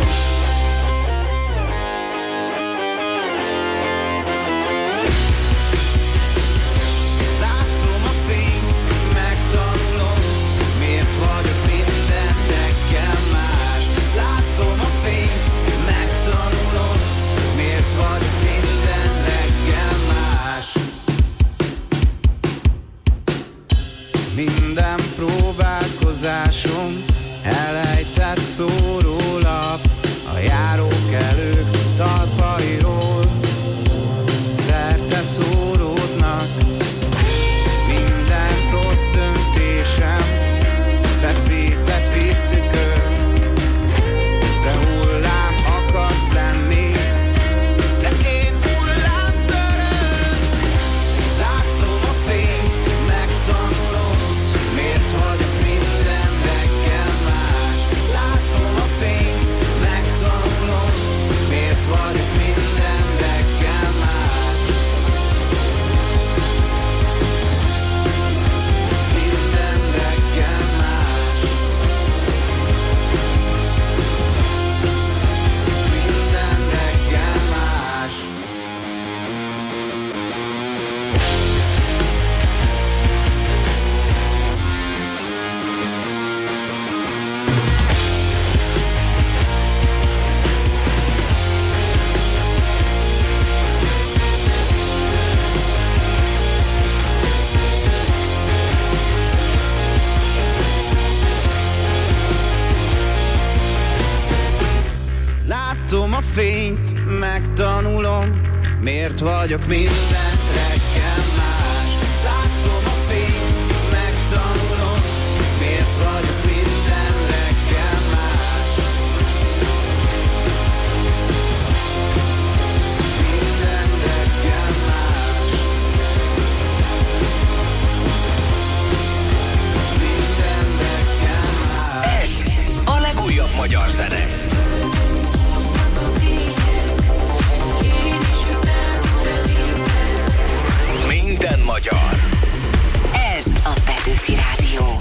Látom a fényt, megtanulom, miért vagyok minden reggel más. Látom a fényt, megtanulom, miért vagyok minden reggel más. Minden próbálkozásom elejtett szórólap a járókelők talpairól. Szerte szóródnak, minden rossz döntésem feszített víztükör. Te hullám akarsz lenni, de én hullámtörő. fényt, megtanulom, miért vagyok minden reggel más. Látom a fényt, megtanulom, miért vagyok minden reggel más. Minden reggel más. Minden reggel más. Ez a legújabb magyar zene. Minden magyar. Ez a Petőfi Rádió.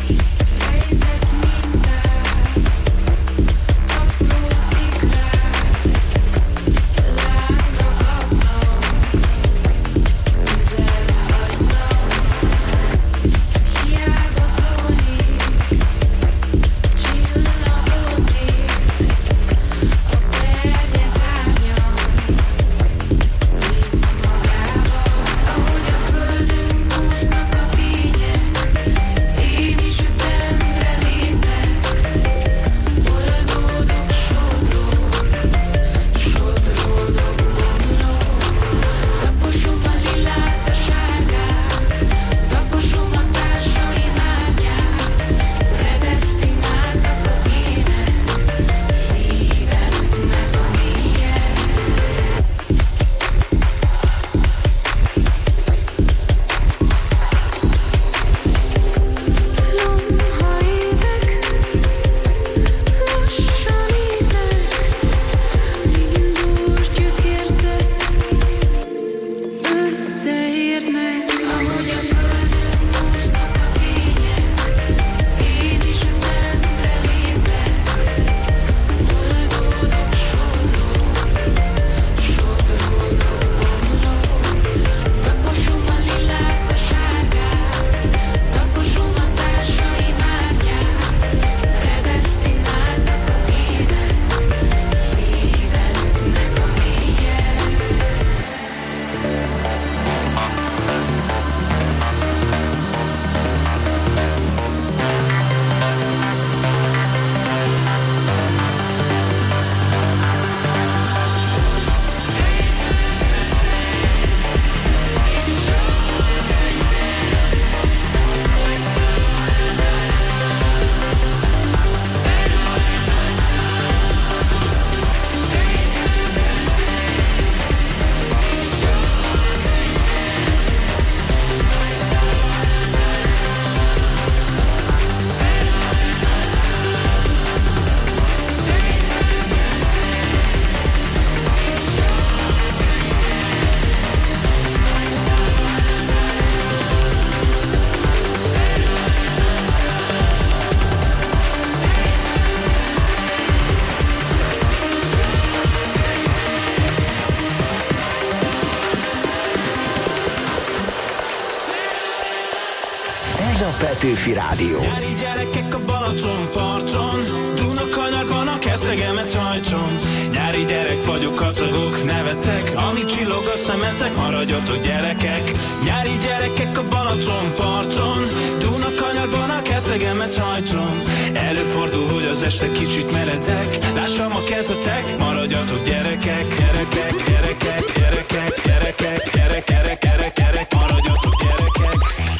Petőfi Rádió. Nyári gyerekek a Balatonparton, Dunakanyarban a keszegemet hajtom. Nyári gyerek vagyok, kacagok, nevetek, ami csillog a szemetek, maradjatok gyerekek. Nyári gyerekek a Balatonparton, Dunakanyarban a keszegemet hajtom. Előfordul, hogy az este kicsit meredek, lássam a kezetek, maradjatok gyerekek. Gyerekek, gyerekek, gyerekek, gyerekek, gyerekek, gyerekek, gyerekek, maradjatok gyerekek.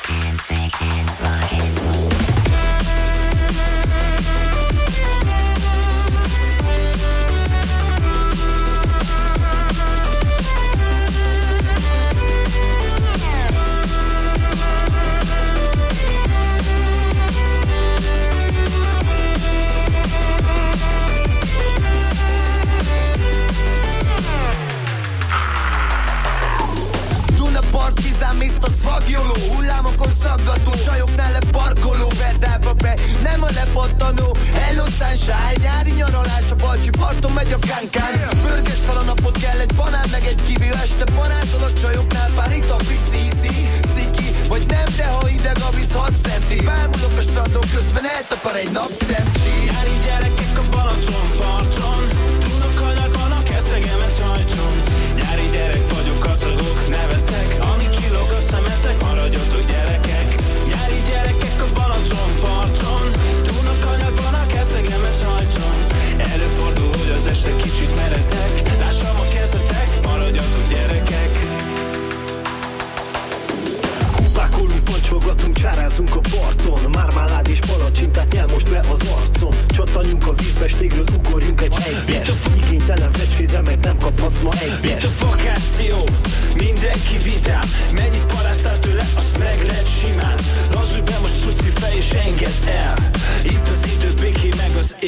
Szvagjoló, hullámokon szaggató, csajoknál leparkoló, verdába be, nem a lepattanó. Hello sunshine, nyári nyaralás, a Balcsi parton megy a kánkán. Pörges fel a napot, kell egy banán, meg egy kivi, este panázol a csajoknál, pár itt a pici, ciki, vagy nem, de ha ideg a víz hat centi. Bámulok a strandon, közben eltapar egy napszemcsi. Nyári gyerekek a Balatonparton, Dunakanyarban a keszegemet hajtom. Nyári gyerek vagyok, kacagok, nevetek, ami csillog a szemetek, maradjatok gyerekek. Nyári gyerekek a Balatonparton, Dunakanyarban a keszegemet hajtom. Előfordul, hogy az este kicsit meredek,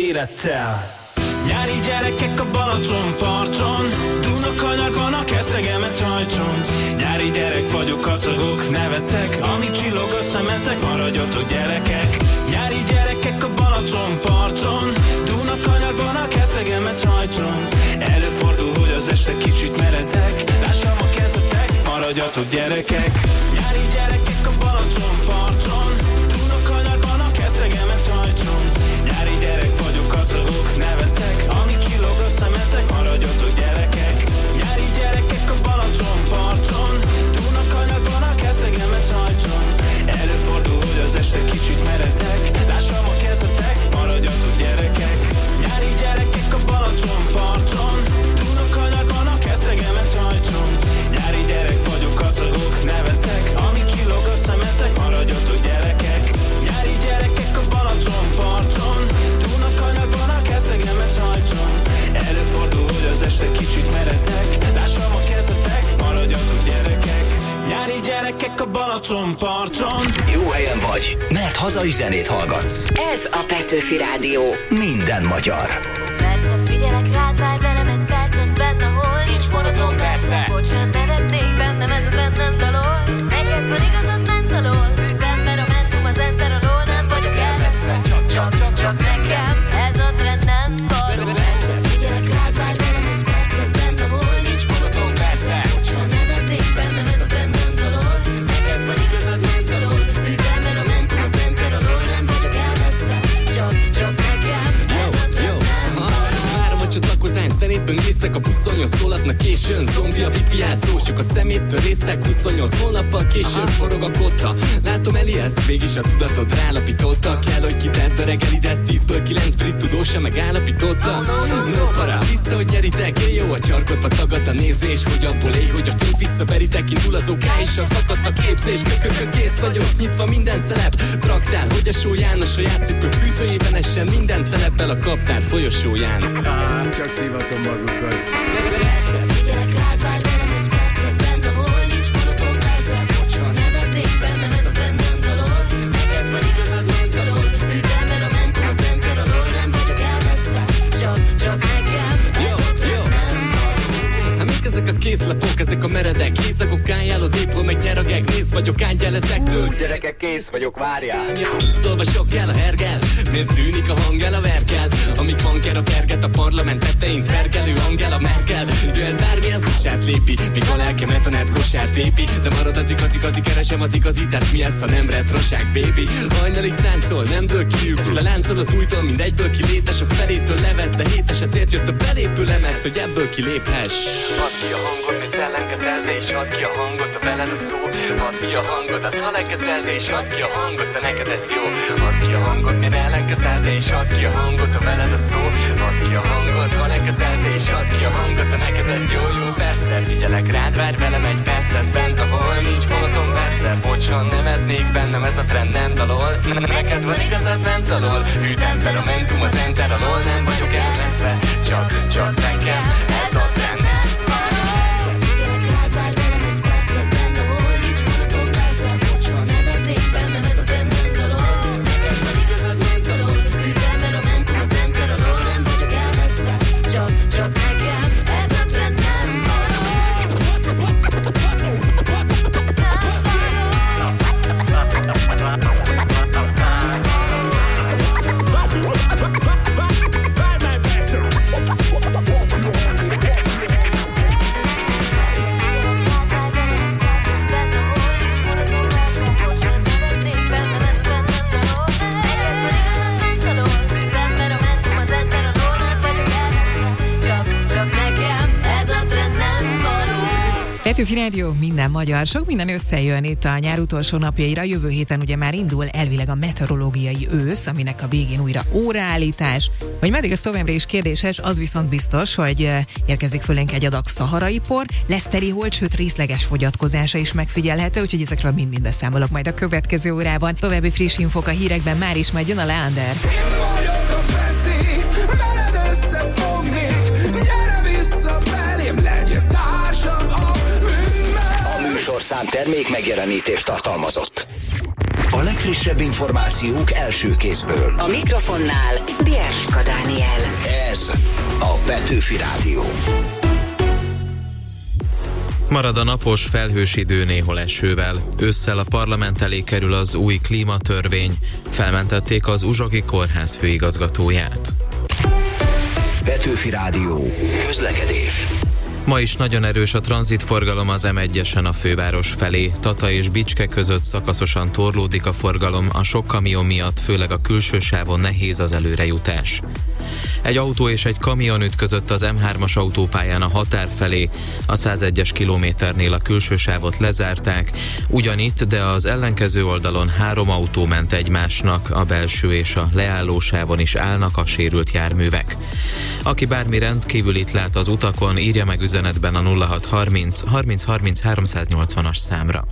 dicsérettel. Nyári gyerekek a Balaton parton, Dunakanyarban a keszegemet hajtom. Nyári gyerek vagyok, kacagok, nevetek, amíg csillog a szemetek, maradjatok gyerekek. Nyári gyerekek a Balaton parton, Dunakanyarban a keszegemet hajtom. Előfordul, hogy az este kicsit meredek, lássam a kezetek, maradjatok gyerekek. Nyári gyerekek a Balaton parton, Dunakanyarban a keszegemet hajtom. Nyári gyerek vagyok, kacagok, nevetek, amíg csillog a szemetek, maradjatok gyerekek. Nyári gyerekek a Balaton parton, Dunakanyarban a keszegemet hajtom. Előfordul, hogy az este kicsit meredek, lássam a kezetek, maradjatok gyerekek. Nyári gyerekek a Balaton parton, Dunakanyarban a keszegemet hajtom. Nyári gyerek vagyok, kacagok, nevetek, amíg csillog a szemetek, maradjatok gyerekek. Nyári gyerekek a Balaton parton, Dunakanyarban a keszegemet hajtom. Előfordul, hogy az este kicsit meredek, lássam a kezetek, maradjatok gyerekek. Nyári gyerekek a Balaton parton. Jó helyen vagy, mert hazai zenét hallgatsz. Ez a Petőfi Rádió. Minden magyar. Persze figyelek rád, várj velem egy percet benne, hol nincs monoton, persze. Bocsánat, nevetnék bennem, ez a trend nem dalol. Neked van igazad, ment alól. Ütem, mert a mentum az enter alól. Nem vagyok elveszve, csak, csak, csak nekem ez a trend nem való. Persze figyelek rád, várj velem egy percet benne, hol nincs monoton, persze. Bocsánat, nevetnék bennem, ez a trend nem dalol. Neked van igazad, ment alól. Ütem, mert a mentum az enter alól. Nem vagyok elveszve, csak, csak nekem ez a trend nem való. Várom a csatlakozás, szerintben gészek a buszonyon, szólatnak későn. Zombi a wifi jelszósok, a szeméttől részek. Huszonnyolc hónappal később forog a kotta. Látom Eli, ezt mégis a tudatod rálapította. Kell, hogy kitett a reggelid, ez tízből kilenc brit tudós sem megállapította. No para, tiszta, hogy nyeritek, éj jó a csarkodba tagad a nézés. Hogy abból éj, hogy a fényt visszaveritek, indul az oká és a kakat a képzés. Kökökök, kész vagyok, nyitva minden szelep. Traktál, hogy a só János a játszipő fűzőjében essen minden szeleppel a kaptár folyosóján. Ah, csak szívatom magukat. Persze, figyelek rád, várj velem egy percet benne, hol nincs monoton, persze. Bocsánat, nevetnék bennem, ez a trend nem dalol. Neked van igazad, ment alól. Ütem, mert a mentum az enter alól. Nem vagyok elveszve, csak, csak nekem ez a trend nem való. Hát mik ezek a készlapok, ezek a meredek hézagok, álljálló dépről meg nyerageg. Nézd vagyok, ángyel ezektől. Gyerekek, kész vagyok, várjál. Ezt olvasok el a hergel, miért tűnik a hang el a verkel. Amíg van ker a perget, a parlament tetején tvergelő Angela Merkel. Jöhet bármi, az kosát lépi, míg a lelkemet a net kosár tépi. De marad az igazi, igazi, keresem az igazitát. Mi ez, ha nem retroság, baby? Hajnalig táncol, nem dől ki, s leláncol az újtól, mindegyből kilétes. A felétől levesz, de hétes, ezért jött a belépő lemez, hogy ebből kiléphess. Add ki a hangot, mert ellenkezelte, és add ki a hangot, a veled a szó. Add ki a hangodat, ha lekezelte, és add ki a hangot, te neked ez jó. Add ki a hangot, mert ellenkezelte, és add ki a hangot, a veled a szó. Add ki a hangot, ha lekezelte, és add ki a hangot, te neked ez jó, jó. Persze, figyelek rád, várj velem egy percet bent, ahol nincs monoton, persze. Bocsan, nevetnék bennem, ez a trend nem dalol. Neked van igazad, ment alól. Hű temperamentum az enter alól. Nem vagyok elveszve, csak, csak nekem ez a trend nem való. Persze, figyelek rád, várj velem egy percet benne, hol nincs monoton, persze. Bocsánat, nevetnék bennem, ez a trend nem dalol. Neked van igazad, ment alól. Ütem, mert a mentum az enter alól. Nem vagyok elveszve, csak, csak nekem ez a trend nem való. Petőfi Rádió, minden magyar, sok minden összejön itt a nyár utolsó napjaira. Jövő héten ugye már indul elvileg a meteorológiai ősz, aminek a végén újra óraállítás. Hogy meddig ez továbbra is kérdéses, az viszont biztos, hogy érkezik fölénk egy adag szaharai por, lesz teri hold, sőt részleges fogyatkozása is megfigyelhető, úgyhogy ezekről mind-mind beszámolok majd a következő órában. További friss infók a hírekben, már is majd jön a Leander. A műsorszám termék megjelenítést tartalmazott. A legfrissebb információk első kézből. A mikrofonnál Bierska Dániel. Ez a Petőfi Rádió. Marad a napos, felhős idő, néhol esővel. Ősszel a parlament elé kerül az új klímatörvény. Felmentették az Uzsoki Kórház főigazgatóját. Petőfi Rádió. Közlekedés. Ma is nagyon erős a tranzitforgalom az em egyesen a főváros felé. Tata és Bicske között szakaszosan torlódik a forgalom, a sok kamion miatt főleg a külső sávon nehéz az előrejutás. Egy autó és egy kamion ütközött az em hármas autópályán a határ felé. A százegyes kilométernél a külső sávot lezárták. Ugyanitt, de az ellenkező oldalon három autó ment egymásnak, a belső és a leálló sávon is állnak a sérült járművek. Aki bármi rendkívülit lát az utakon, írja meg üzenetben a nulla hat harminc harminc harminc háromszáznyolcvanas számra.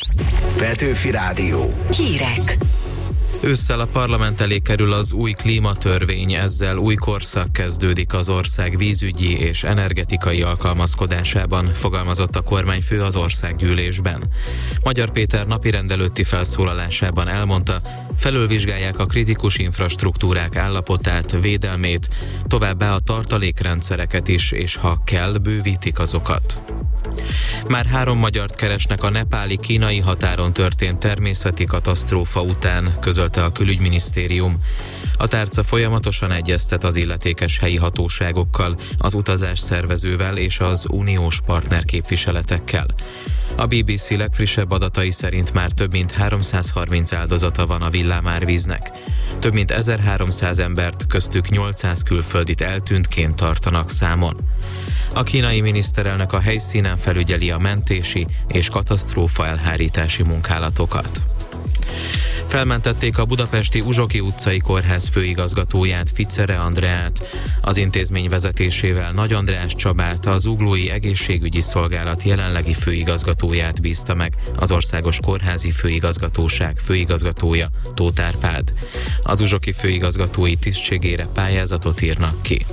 Petőfi Rádió. Hírek. Ősszel a parlament elé kerül az új klímatörvény, ezzel új korszak kezdődik az ország vízügyi és energetikai alkalmazkodásában, fogalmazott a kormányfő az országgyűlésben. Magyar Péter napirendelőtti felszólalásában elmondta, felülvizsgálják a kritikus infrastruktúrák állapotát, védelmét, továbbá a tartalékrendszereket is, és ha kell, bővítik azokat. Már három magyart keresnek a nepáli-kínai határon történt természeti katasztrófa után, közölte a külügyminisztérium. A tárca folyamatosan egyeztet az illetékes helyi hatóságokkal, az utazás szervezővel és az uniós partnerképviseletekkel. A bé bé cé legfrissebb adatai szerint már több mint háromszázharminc áldozata van a villámárvíznek. Több mint ezerháromszáz embert, köztük nyolcszáz külföldit eltűntként tartanak számon. A kínai miniszterelnök a helyszínen felügyeli a mentési és katasztrófa elhárítási munkálatokat. Felmentették a budapesti Uzsoki utcai kórház főigazgatóját, Ficere Andreát. Az intézmény vezetésével Nagy András Csabát, az Zuglói Egészségügyi Szolgálat jelenlegi főigazgatóját bízta meg az Országos Kórházi Főigazgatóság főigazgatója, Tóth Árpád. Az uzsoki főigazgatói tisztségére pályázatot írnak ki.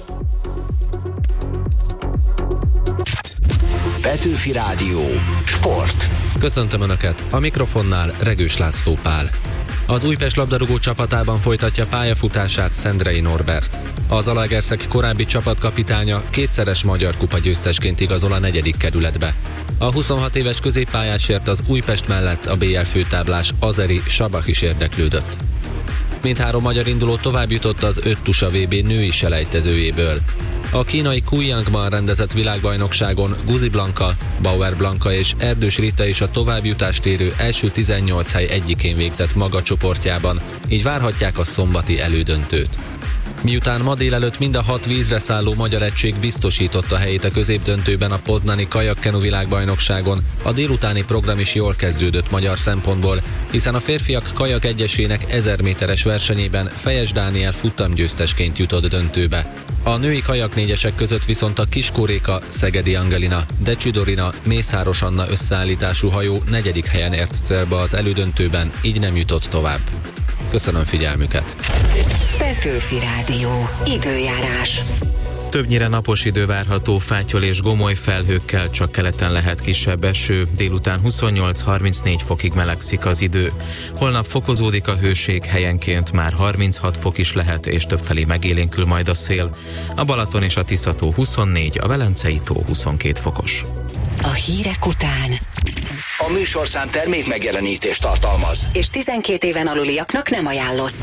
Petőfi Rádió. Sport. Köszöntöm Önöket, a mikrofonnál Regős László Pál. Az Újpest labdarúgó csapatában folytatja pályafutását Szendrei Norbert. Az Zalaegerszeg korábbi csapatkapitánya kétszeres magyar kupa győztesként igazol a negyedik kerületbe. A huszonhat éves középpályásért az Újpest mellett a bé el főtáblás azeri Sabach is érdeklődött. Mindhárom magyar induló tovább jutott az öt tusa vé bé női selejtezőjéből. A kínai Kuyangban rendezett világbajnokságon Guzi Blanka, Bauer Blanka és Erdős Rita is a továbbjutást érő első tizennyolc hely egyikén végzett maga csoportjában, így várhatják a szombati elődöntőt. Miután ma délelőtt mind a hat vízre szálló magyar egység biztosította helyét a középdöntőben a poznani kajakkenu világbajnokságon, a délutáni program is jól kezdődött magyar szempontból, hiszen a férfiak kajak egyesének ezer méteres versenyében Fejes Dániel futamgyőztesként jutott döntőbe. A női kajaknégyesek között viszont a Kiskóréka, Szegedi Angelina, Decsi Dorina, Mészáros Anna összeállítású hajó negyedik helyen ért célba az elődöntőben, így nem jutott tovább. Köszönöm figyelmüket! Petőfi Rádió. Időjárás. Többnyire napos idő várható, fátyol és gomoly felhőkkel, csak keleten lehet kisebb eső, délután huszonnyolc-harmincnégy fokig melegszik az idő. Holnap fokozódik a hőség, helyenként már harminchat fok is lehet, és többfelé megélénkül majd a szél. A Balaton és a Tisza-tó huszonnégy, a Velencei tó huszonkét fokos. A hírek után A műsorszám termék megjelenítést tartalmaz, és tizenkét éven aluliaknak nem ajánlott.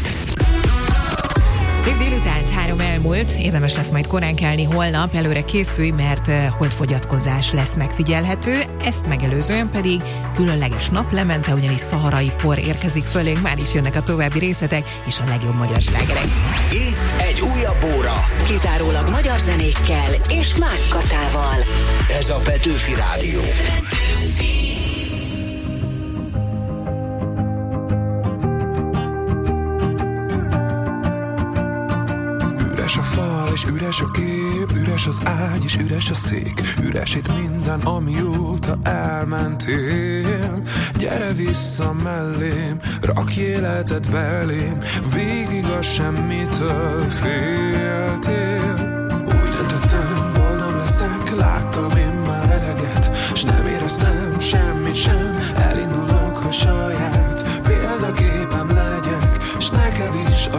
Szép délután, három elmúlt, érdemes lesz majd korán kelni holnap, előre készülj, mert uh, holdfogyatkozás lesz megfigyelhető, ezt megelőzően pedig különleges naplemente, ugyanis szaharai por érkezik fölénk, már is jönnek a további részletek és a legjobb magyar slágerek. Itt egy újabb óra. Kizárólag magyar zenékkel és Mák Katával. Ez a Petőfi Rádió. Üres a fal, és üres a kép, üres az ágy, és üres a szék. Üres itt minden, amióta elmentél. Gyere vissza mellém, rakj életet belém, végig a semmitől féltél. Úgy döntöttem, boldog leszek, láttam én már eleget, s nem éreztem semmit sem. Elindulok a saját példakép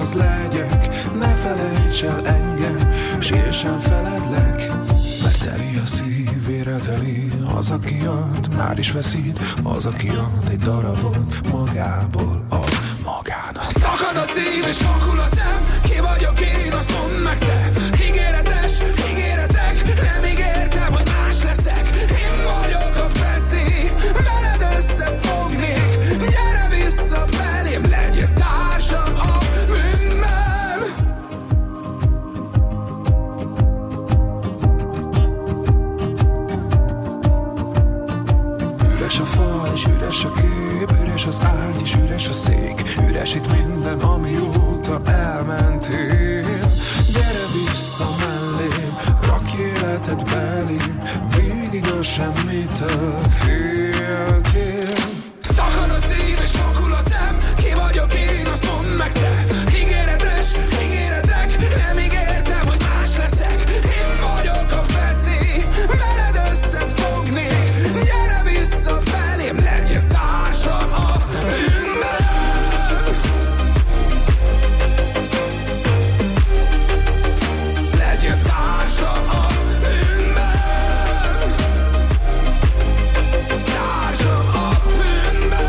az legyek. Ne felejts el engem, s én sem feledlek. Mert teli a szívére teli, az aki ad, már is veszít. Az aki ad egy darabot magából, a magának. Szakad a szív és vakul a szem, ki vagyok én, azt mondd meg te. Ígéretes, ígéretek, nem ígértem, hogy más leszek. Én vagyok a feszély, veled összefognék. Gyere vissza belém, legyél társam a bűnben. Üres a fal és üres a kép, üres az ágy és üres a szék. Üres itt minden, amióta elmentél. Gyere vissza mellém, rakj életed belém. Végig a semmitől féltél. Szakad a szív és vakul a szem, ki vagyok én, azt mondd meg te. Ígéretes, ígéretek, nem ígértem, hogy más leszek. Én vagyok a veszély, veled összefognék. Gyere vissza belém, legyél társam a bűnben. Legyél társam a bűnben. Társam a bűnben.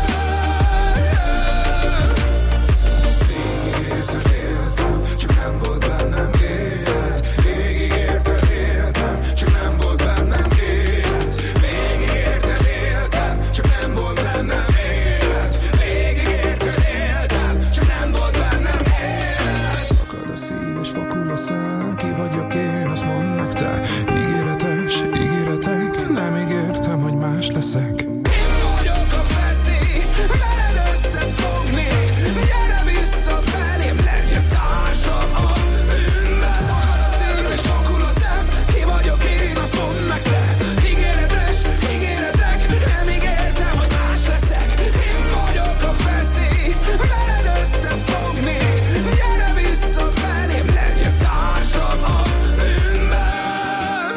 Végig érted éltem, csak nem volt bennem élet. Végig érted éltem, csak nem volt bennem élet. Végig érted éltem, csak nem volt bennem élet. Végig érted éltem, csak nem volt bennem élet. Szakad a szív és vakul a szám, ki vagyok én, azt mondd meg te. Ígéretes, ígéretek, nem ígértem, hogy más leszek. Én vagyok a veszély, veled összefognék. Gyere vissza belém, legyél társam a bűnben. Szakad a szív és vakul a szem, ki vagyok én, azt mondd meg te. Ígéretes, ígéretek, nem ígértem, hogy más leszek. Én vagyok a veszély, veled összefognék. Gyere vissza belém, legyél társam a bűnben.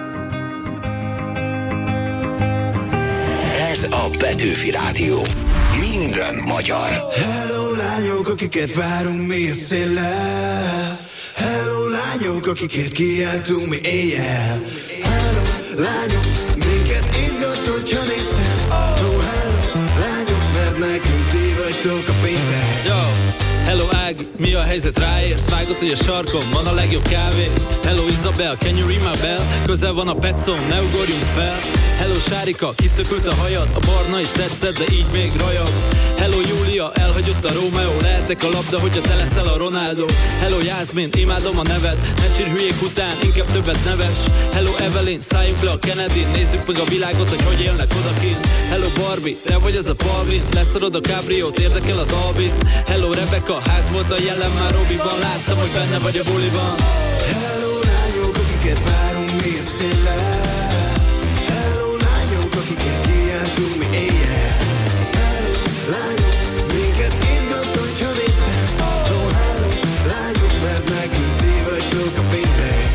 Ez a Petőfi Rádió. Minden magyar. Hello lányok, akiket várunk mi a széllel. Hello lányok, akikért kiáltunk mi éjjel. Hello lányok, minket izgat, hogyha néztem. Oh hello lányok, mert nekünk ti vagytok a péntek. Yo, hello Ági, mi a helyzet, ráérsz? Vágod, hogy a sarkon van a legjobb kávé. Hello Isabel, can you ring my bell? Közel van a petszom, ne ugorjunk fel. Hello Sárika, kiszökült a hajad. A barna is tetszett, de így még rajag. Hello Júlia, elhagyott a Rómeó. Lehetek a labda, hogyha te leszel a Ronaldo. Hello Jászmin, imádom a neved. Ne sírj hülyék után, inkább többet neves. Hello Evelyn, szálljunk le a Kennedy. Nézzük meg a világot, hogy hogy élnek odakint. Hello Barbie, te vagy az a Palvin. Leszarod a Cabriót, érdekel az Albin. Hello Rebecca, ház volt a jelen már Robiban. Láttam, hogy benne vagy a buliban. Hello lányok, akiket várunk mi a széllel. Hello lányok, akiket kiáltunk mi éjjel. Hello lányok, minket izgat, hogyha néztem. Oh hello lányok, mert nekünk ti vagytok a péntek.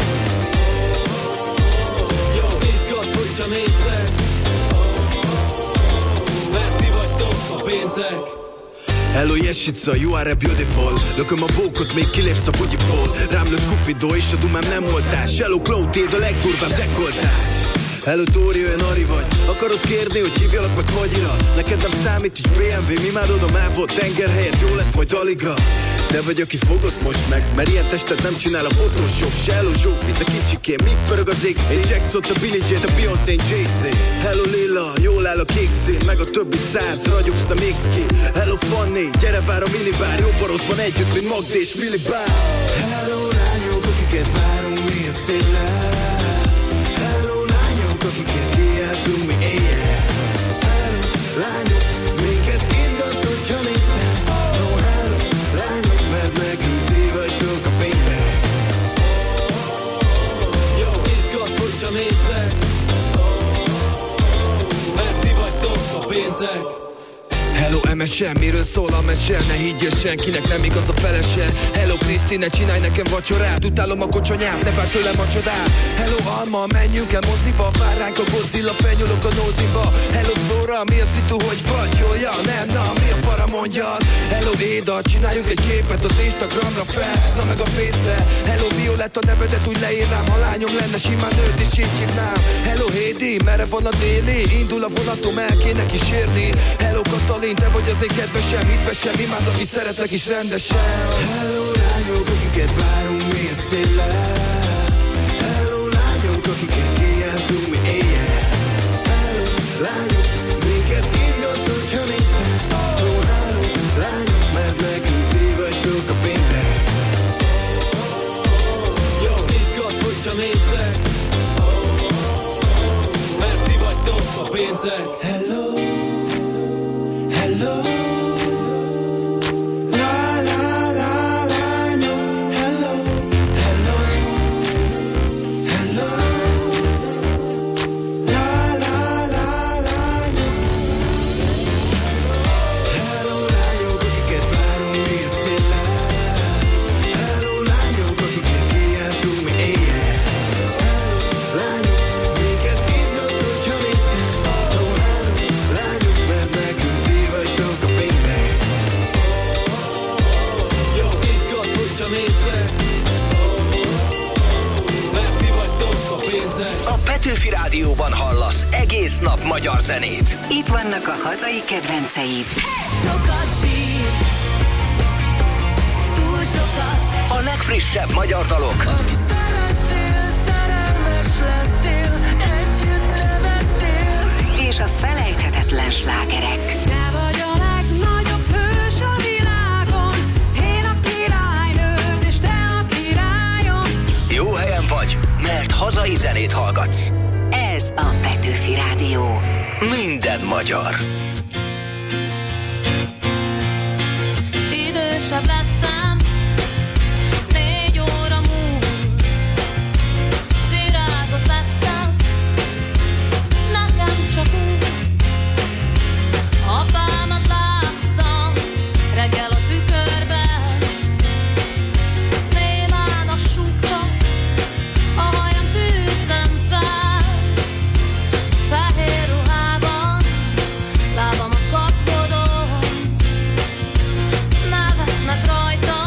Jó, izgat, hogyha néztek. Mert ti vagytok a péntek. Hello Jeshica, you are beautiful. Lököm a bókot, még kilépsz a bugyiból. Rám lőtt Cupido, és a dumám nem oltás. Hello Cloud, a legdurvább dekoltás. Hello Tóri, olyan Ari vagy. Akarod kérni, hogy hívjalak meg fagyira? Neked nem számít is bé em vé, imádod a mávot, tenger helyett jó lesz majd Daliga. Te vagy, aki fogott most meg, mert ilyen testet nem csinál a Photoshop. Se Hello Zsófi, te kicsikém, mit pörög az égszín? Egy Jackson, a Billie Jean, a Beyoncé, Jay-Z. Hello Lilla, jól áll a kék szín, meg a többi száz, ragyogsz, nem égsz ki. Hello Fanny, gyere vár a minibár, jobb oroszban együtt, mint Magd és Milli Bár. Hello lányok, akiket várunk mi a széllel. Hello lányok, akiket kiáltunk mi éjjel. Hello lányok, minket izgat, hogyha néztem. Oh hello lányok, mert nekünk ti vagytok a péntek. Jó, izgat, hogyha néztek. Mert ti vagytok a péntek. Hello mese, miről szól a mese? Ne higgyél senkinek, nem igaz a felese. Hello Kriszti, ne csinálj nekem vacsorát, utálom a kocsonyát, ne vár tőlem a csodát. Hello Alma, menjünk el moziba, vár ránk a Godzilla, felnyúlok a nózimba. Hello Flora, mi a szitu, hogy vagy? Jól, ja, nem, na, mi a para mondjad? Hello Éda, csináljunk egy képet az Instagramra fel, na meg a Face-re. Hello Violetta, nevedet úgy leírnám, ha lányom lenne, simán nőt is így hívnám. Hello Hédi, merre van a déli? Indul a vonatom, el kéne kísérni. Hello Katalin, te vagy az én kedvesem, hitvesem, imádlak és szeretlek is rendesen. Hello lányok, akiket várunk mi a széllel. Hello lányok, akiket kiáltunk mi éjjel. Hello lányok, minket izgat, hogyha néztek. Hello, hello lányok, mert nekünk ti vagytok a péntek. Jó, izgat, hogyha néztek, mert ti vagytok a péntek. Hello, hello. A Petőfi Rádióban hallasz egész nap magyar zenét. Itt vannak a hazai kedvenceid. Sokat bír, túl sokat. A legfrissebb magyar dalok. Akit szerettél, szerelmes lettél, együtt nevettél. És a felejthetetlen slágerek. Te vagy a legnagyobb hős a világon, én a királynőd, és te a királyom. Jó helyen vagy, mert hazai zenét hallgatsz. Ez a Petőfi Rádió. Minden magyar. Idősebb lettem, négy óra múlt, virágot vettem, nekem csak úgy. Apámat láttam reggel a tükörben, némán a súgta, a hajam tűzem fel, fehér ruhában, lábamat kapkodom, nevetnek rajta.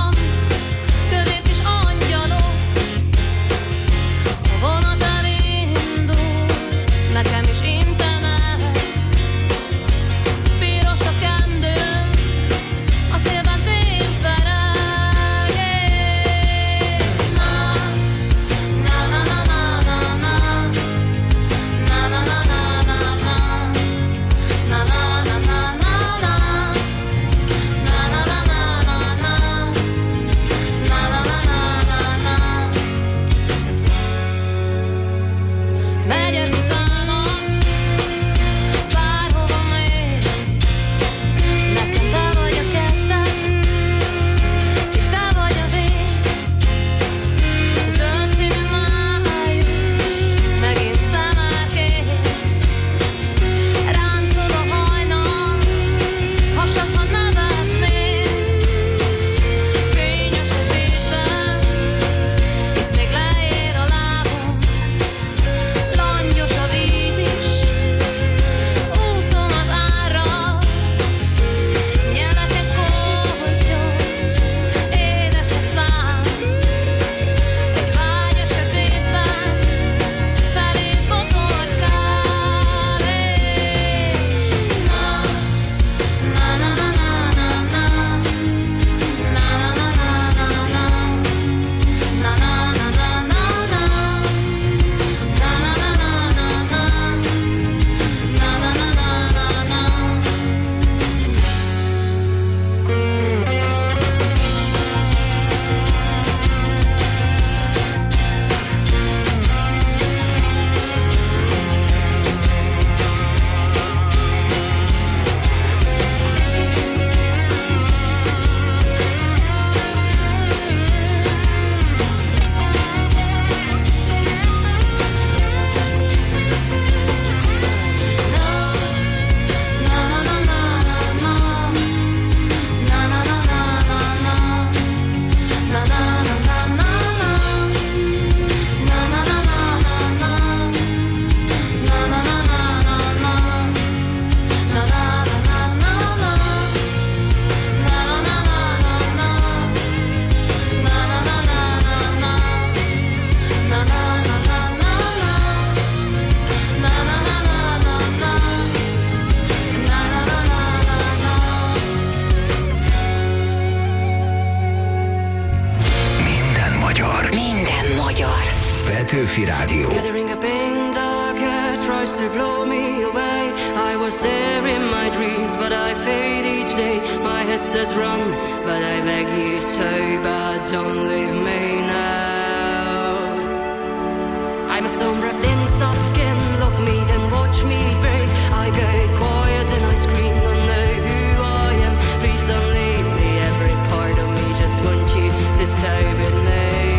Petőfi Rádió. Gathering a pink dark hair tries to blow me away. I was there in my dreams, but I fade each day. My head says run, but I beg you so bad, don't leave me now. I'm a stone wrapped in soft skin. Love me, then watch me break. I go quiet, then I scream. Don't know who I am. Please don't leave me. Every part of me just want you to stay with me.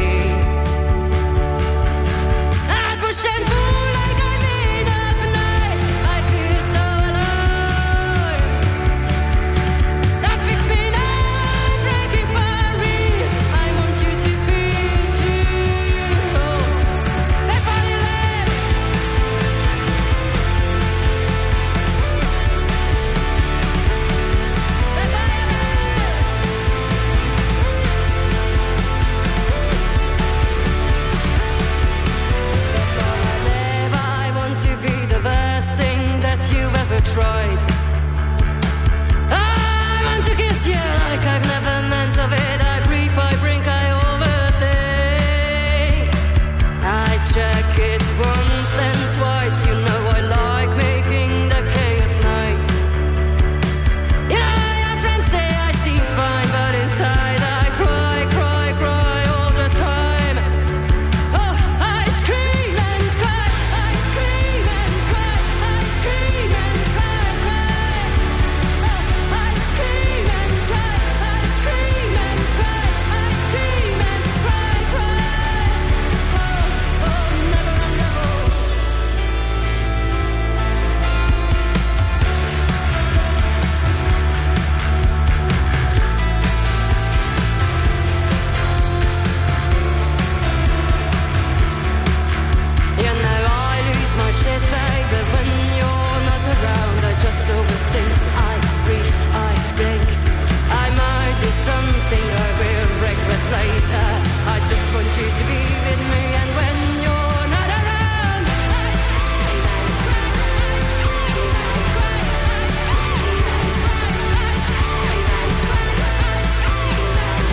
And pull like I'm made of night. I feel so alive. That fits me now. I'm breaking free. I want you to feel too. Oh, that body left. That body to be the best thing that you've ever tried. I want to kiss you like I've never meant of it. I breathe, I drink, I overthink. I check it once and twice. You know I like making the chaos nice. You know your friends say I seem fine, but inside I cry, cry, cry all the time. Oh, I scream and cry, I scream and cry, I scream and cry, cry. Oh, I scream and cry, I scream and cry, I scream and cry, cry. Oh, oh, never unravel. You know I lose my shit, baby, when you're not around. I just overthink, I breathe, I blink. I might do something I will regret later. I just want you to be with me, and when you're not around, I scream and cry, I scream and cry, I scream and cry, I scream and cry, I scream and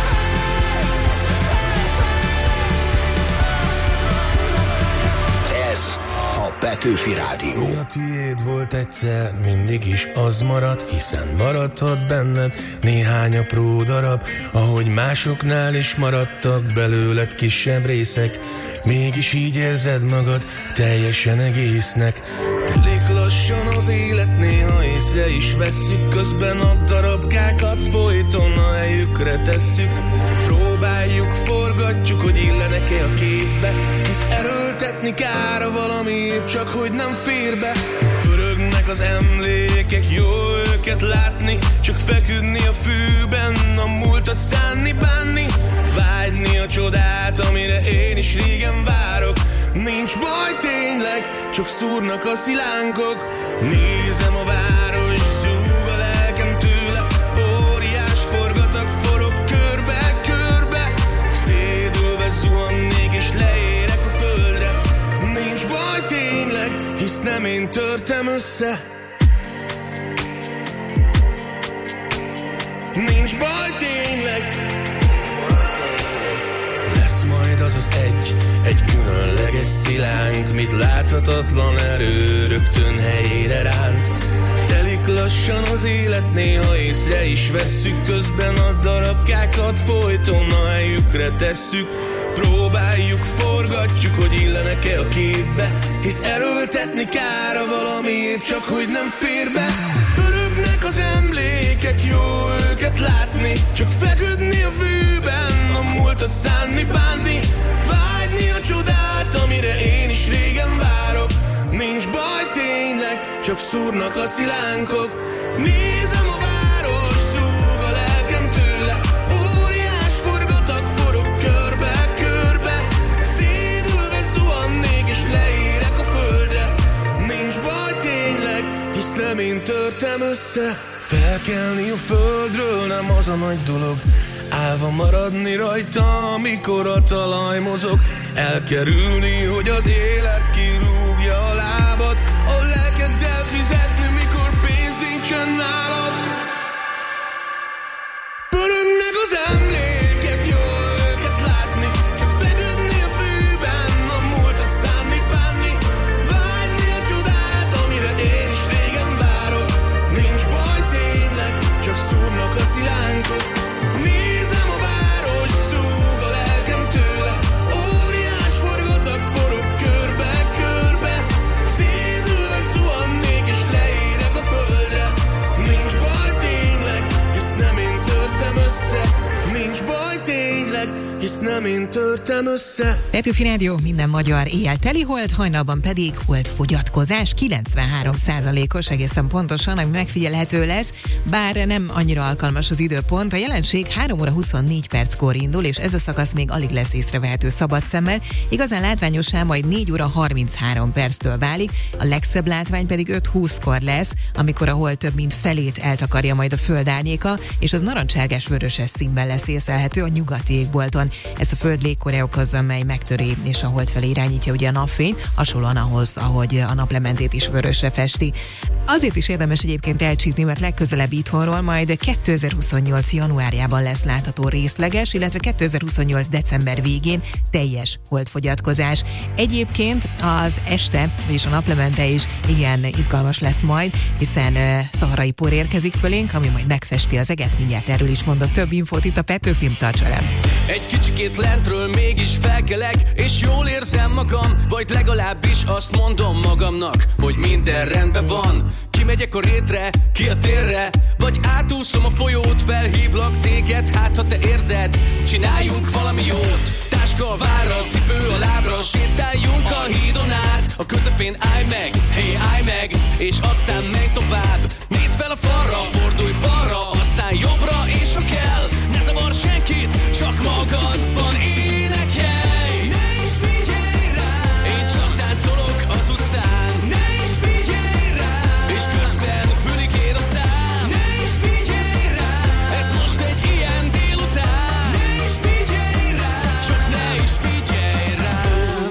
cry. Ez a Petőfi Rádió. Mi a tiéd volt egyszer, mindig is az marad, hiszen maradhat benned néhány apró darab, ahogy másoknál is maradtak belőled kisebb részek, mégis így érzed magad teljesen egésznek. Telik lassan az élet, néha észre is vesszük, közben a darabkákat folyton a helyükre tesszük. Próbáljuk, forgatjuk, hogy illenek-e a képbe, hisz erőltetni kára valami, épp csak hogy nem fér be. Pörögnek az emlékek, jó őket látni, csak feküdni a fűben, a múltat szánni, bánni, vágyni a csodát, amire én is régen várok. Nincs baj tényleg, csak szúrnak a szilánkok. Nézem a város, zúg a lelkem tőle, óriás forgatak, forog körbe, körbe. Szédülve zuhannék és leérek a földre. Nincs baj tényleg, hisz nem én törtem össze. Nincs baj tényleg. Lesz majd az az egy, egy különleges szilánk, mit láthatatlan erő rögtön helyére ránt. Telik lassan az élet, néha észre is vesszük, közben a darabkákat folyton a helyükre tesszük. Próbáljuk, forgatjuk, hogy illenek-e a képbe, hisz erőltetni kára valami, épp csak hogy nem fér be. Pörögnek az emlékek, jó őket látni, csak feküdni a fűben, a múltat szánni, bánni, vágyni a csodát, amire én is régen várok. Nincs baj tényleg, csak szúrnak a szilánkok. Nézem a város, zúg a lelkem tőle, óriás forgatak, forog körbe, körbe. Szédülve zuhannék és leérek a földre. Nincs baj tényleg, hisz nem én törtem össze. Felkelni a földről nem az a nagy dolog, állva maradni rajta, amikor a talaj mozog. Elkerülni, hogy az élet kirúgja a lábad, a lelkeddel fizetni, mikor pénz nincsen nálad. Pörögnek az emlékek, jó őket látni, csak feküdni a fűben, mint törtem össze. Petőfi Rádió, minden magyar éjjel teli hold, hajnalban pedig holdfogyatkozás, kilencvenhárom százalékos egészen pontosan, ami megfigyelhető lesz, bár nem annyira alkalmas az időpont. A jelenség három óra huszonnégy perckor indul, és ez a szakasz még alig lesz észrevehető szabad szemmel. Igazán látványossá majd négy óra harminchárom perctől válik, a legszebb látvány pedig öt húszkor lesz, amikor a hold több mint felét eltakarja majd a föld árnyéka, és az narancsárgás vöröses színben lesz észlelhető a nyugati égbolton. Ezt a föld légkore okozza, mely megtöri és a hold felé irányítja ugye a napfényt, hasonlóan ahhoz, ahogy a naplementét is vörösre festi. Azért is érdemes egyébként elcsípni, mert legközelebb itthonról majd kétezer-huszonnyolc januárjában lesz látható részleges, illetve kétezer-huszonnyolc december végén teljes holdfogyatkozás. Egyébként az este, vagyis a naplemente is igen izgalmas lesz majd, hiszen uh, szaharai por érkezik fölénk, ami majd megfesti az eget. Mindjárt erről is mondok több infót itt a Petőfim, tarts velem! Egy kicsikét lentről mégis felkelek, és jól érzem magam, vagy legalábbis azt mondom magamnak, hogy minden rendben van. Kimegyek a rétre, ki a térre, vagy átúszom a folyót, felhívlak téged, hát ha te érzed, csináljunk valami jót. Táska a vára, cipő a lábra, sétáljunk a hídon át, a közepén állj meg, hey állj meg, és aztán menj tovább. Nézd fel a falra, fordulj balra, aztán jobbra, és ha kell, ne zavar senkit, csak magadban énekelj. Ne is figyelj rám, én csak táncolok az utcán. Ne is figyelj rám, és közben fülig ér a szám. Ne is figyelj rám, ez most egy ilyen délután. Ne is figyelj rám, csak ne is figyelj rám.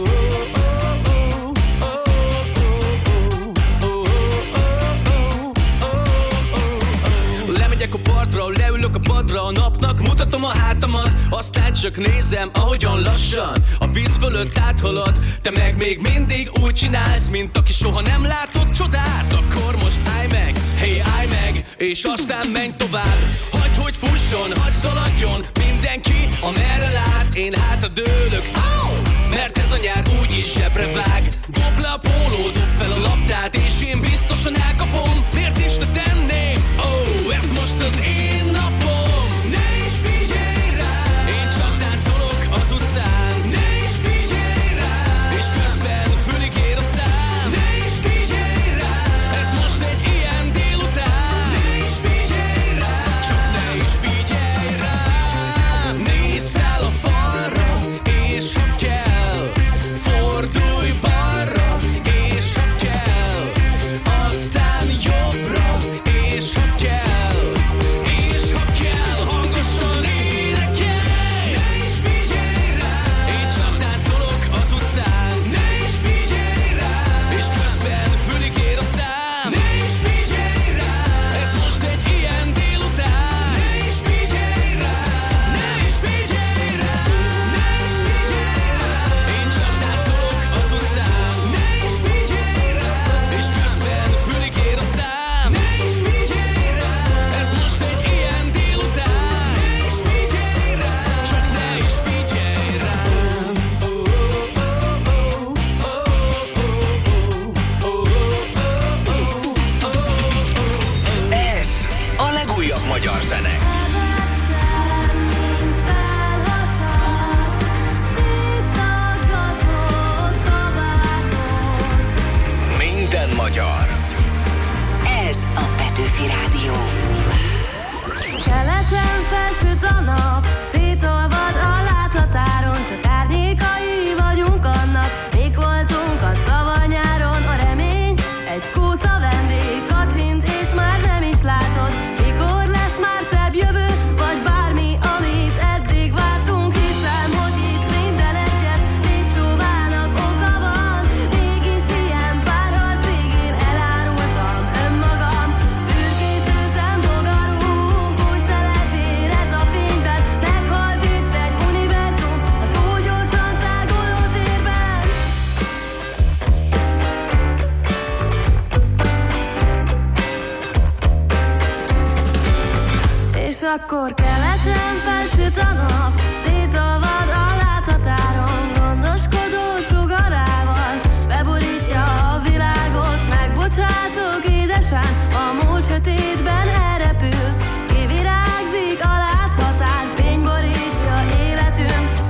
Lemegyek a partra, leülök a padra, a napnak mutatom a hátamat, aztán csak nézem, ahogyan lassan a víz fölött áthalad. Te meg még mindig úgy csinálsz, mint aki soha nem látott csodát. Akkor most állj meg, hey állj meg, és aztán menj tovább. Hagyd, hogy fusson, hagyd szaladjon mindenki, amerre lát. Én hátra dőlök, oh! Mert ez a nyár úgyis zsebre vág. Dob le a póló, dob fel a labdát, és én biztosan elkapom. Miért is ne tenném? Oh, ez most az én napom. Ne is figyelj rám, én csak táncolok az utcán. Ne is figyelj rám, és közben fülig ér a szám. Ne is figyelj rám, ez most egy ilyen délután. Ne is figyelj rám, csak ne is figyelj rám. Nézd fel a falra, és ha kell, fordulj balra, és ha kell, aztán jobbra, és ha kell, és ha kell, hangosan énekelj. Ne is figyelj rám, én csak táncolok az utcán. Ne is figyelj rám, és közben fülig ér a szám. Ne is figyelj rám, ez most egy ilyen délután. Ne is figyelj rám, ne is figyelj rám, ne is figyelj rám, én csak táncolok az utcán. Ne is figyelj rám, és közben fülig ér a szám. Ne is figyelj rám, ez most egy ilyen délután. Ne is figyelj rám, csak ne is figyelj rám. Ez a legújabb magyar zene. Minden magyar. Ez a Petőfi Rádió. Keleten felsüt a nap, szétolvad a láthatáron, csak árnyékai vagyunk annak, mik voltunk a tavaly nyáron. A remény egy kúsza vendég, kacsint és már nem is látod, mikor lesz már szebb jövő, vagy bármi, amit eddig vártunk. Hiszem, hogy itt minden egyes létcsóvának oka van, mégis ilyen párharc végén elárultam önmagam. Fürkésző szembogarunk, új szelet érez a fényben, meghalt itt egy univerzum a túl gyorsan táguló térben. És akkor keleten felsüt a nap, szétolvad a láthatáron, gondoskodó sugarával beborítja a világot. Megbocsátok édesem, a múlt sötétben elrepül, kivirágzik a láthatár, fény borítja életünk.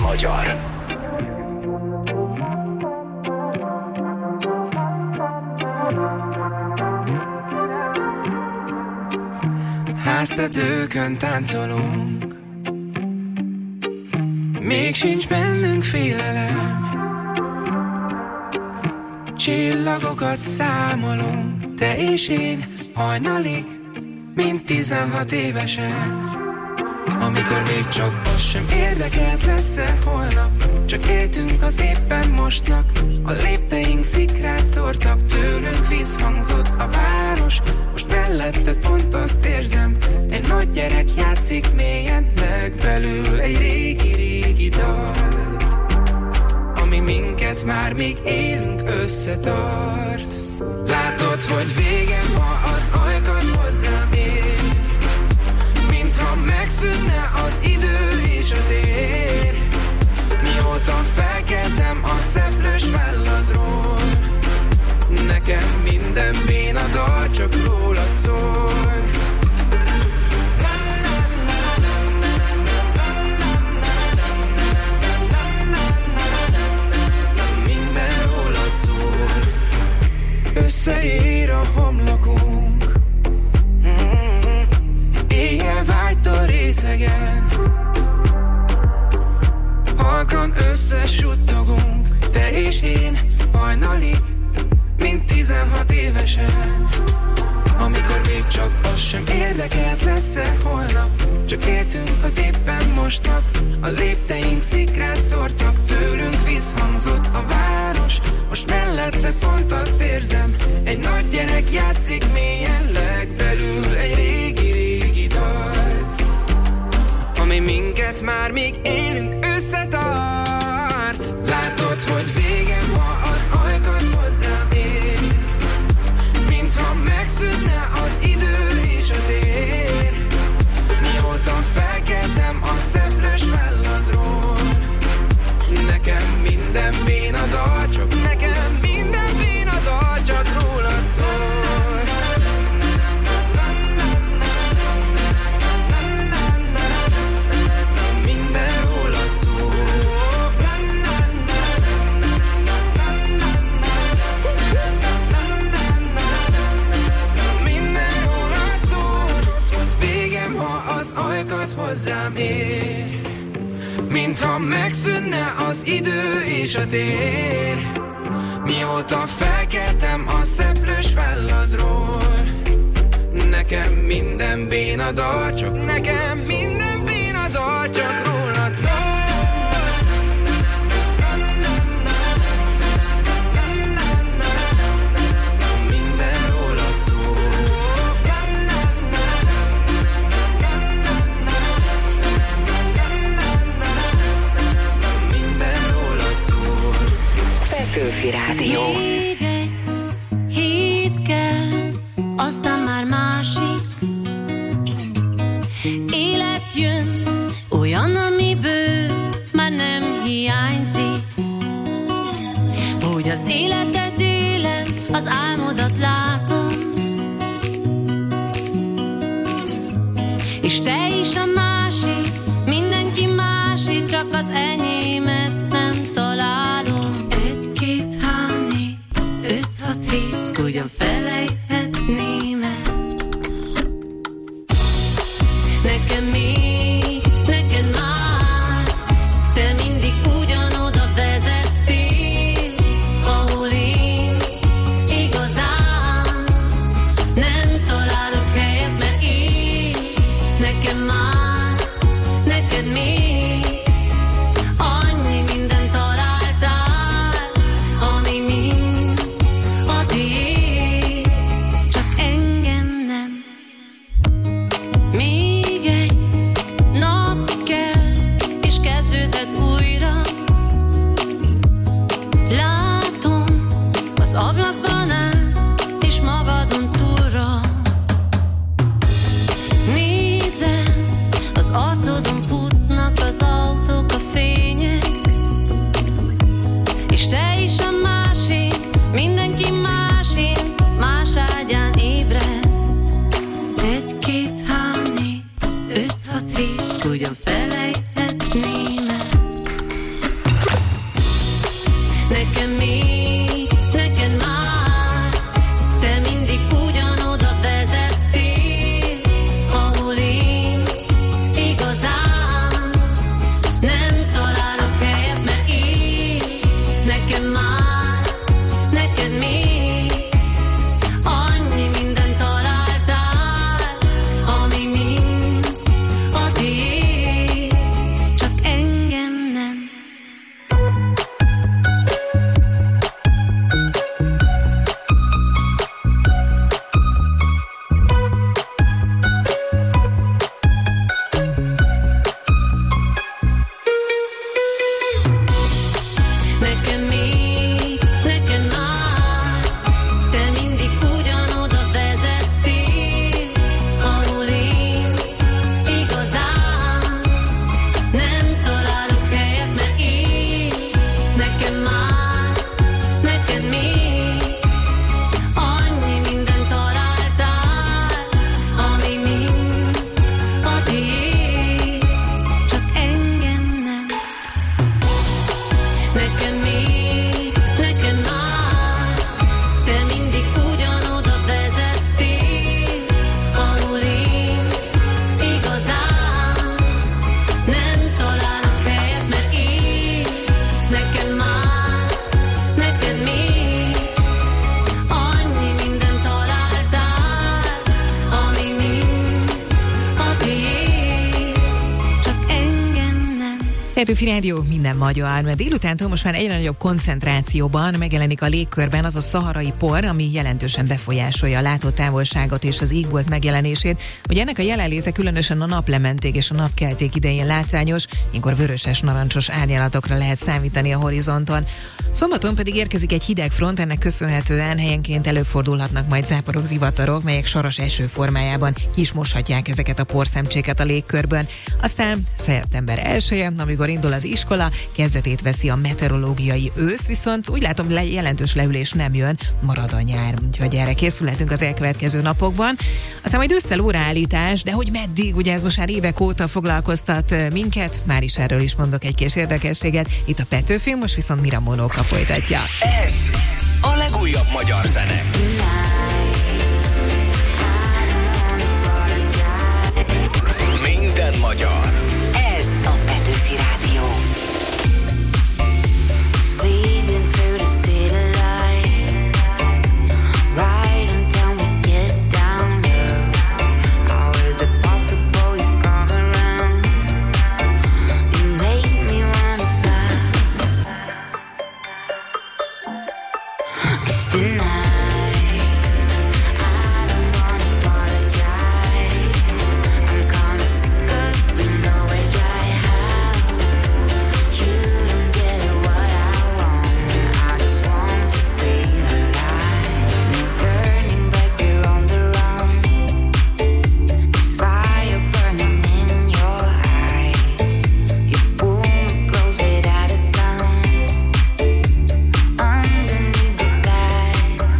magyar. Háztetőkön táncolunk, még sincs bennünk félelem. Csillagokat számolunk, te és én hajnalig, mint tizenhat évesen. Amikor még csak az sem érdekelt, lesz-e holnap, csak éltünk az éppen mostnak. A lépteink szikrát szórtak, tőlünk visszhangzott a város. Most melletted pont azt érzem, egy nagy gyerek játszik mélyen legbelül egy régi-régi dalt, ami minket már még élünk összetart. Látod, hogy végem, ha az ajkad hozzám ér, mintha megszűnne az idő és a tér. Mióta felkeltem a szeplős válladról, nekem minden béna dal csak rólad szól. Minden rólad szól. Összeér a homlokunk, éjjel vágyta részegen. Halkan összesuttogunk, te és én hajnalig, mint tizenhat évesen. Amikor még csak az sem érdekelt, lesz-e holnap, csak éltünk az éppen mostnak. A lépteink szikrát szórtak, tőlünk visszhangzott a város. Most melletted pont azt érzem, egy nagy gyerek játszik mélyen legbelül egy régi-régi dalt, ami minket már még élünk összetart. Látod, hogy végem, ha az ajkad hozzám ér, mintha megszűnne az idő és a tér. Mióta felkeltem a szeplős válladról, nekem minden béna dal csak, nekem minden béna dal csak rólad szól. Minden rólad szól. Minden rólad szól. Végem, ha az ajkad hozzám ér, mintha megszűnne az idő és a tér. Mióta felkeltem a szeplős válladról, nekem minden béna dal csak, nekem minden béna dal csak rólad szól. Minden rólad szól. Petőfi Rádió. Még egy hét kell, aztán már másik. Élet jön, olyan, amiből már nem hiányzik. Hogy az életed élem, az álmodat látom, és te is a másik, mindenki másik, csak az enyémet nem találom. Egy-két hánét, öt-hat hét, ugyan felejthetném el. Nekem még, neked már, te mindig ugyanoda vezettél, ahol én igazán nekem még, neked már, te mindig ugyanoda vezettél, ahol én igazán nem találok helyet, mert én, nekem már, neked még annyi mindent találtál, ami mind a tiéd, csak engem nem. Nekem még, neked már, te mindig ugyanoda vezettél, ahol én igazán nem találok helyet, mert én, nekem már, neked még annyi mindent találtál, ami mind a tiéd, csak engem nem. Nekem még, neked már, te mindig ugyanoda vezettél, ahol én igazán nem találok helyet, mert én, nekem már, neked még annyi mindent találtál, ami mind a tiéd, csak engem nem. Petőfi Rádió, minden magyar. Mert délutántól most már egyre nagyobb koncentrációban megjelenik a légkörben az a szaharai por, ami jelentősen befolyásolja a látótávolságot és az égbolt megjelenését. Ugye ennek a jelenléte különösen a naplementék és a napkelték idején látványos, ilyenkor vöröses-narancsos árnyalatokra lehet számítani a horizonton. Szombaton pedig érkezik egy hideg front, ennek köszönhetően helyenként előfordulhatnak majd záporok, zivatarok, melyek saras eső formájában kismoshatják ezeket a porszemcséket a légkörben. Aztán szeptember elseje, amikor indul az iskola, kezdetét veszi a meteorológiai ősz, viszont úgy látom, le- jelentős leülés nem jön, marad a nyár, úgyhogy erre készülhetünk az elkövetkező napokban. Aztán majd ősszel óraállítás, de hogy meddig, ugye ez most már évek óta foglalkoztat minket, már is erről is mondok egy kis érdekességet. Itt a Petőfi, most viszont Mira Monóka folytatja. Ez a legújabb magyar zene. Minden magyar. Ez a Petőfi Rádió. Speeding through the city lights, right until we get down low. How is it possible you come around? You make me wanna fly. 'Cause tonight I don't wanna apologize. I'm kinda sick of being always right. How you don't get it what I want. I just want to feel alive. You're burning like you're on the run. There's fire burning in your eyes. You pull me close without a sound. Underneath the skies,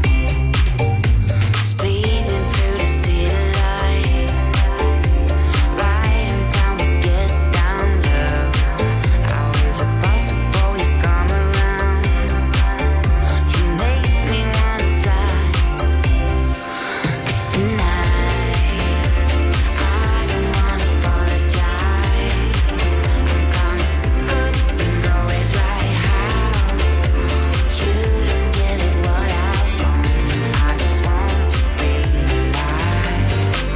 speeding through the city light, right until we get down low. How is it possible you come around? You make me wanna fly. 'Cause tonight I don't wanna apologize. I'm kinda sick of being always right. How you don't get it what I want. I just want to feel alive.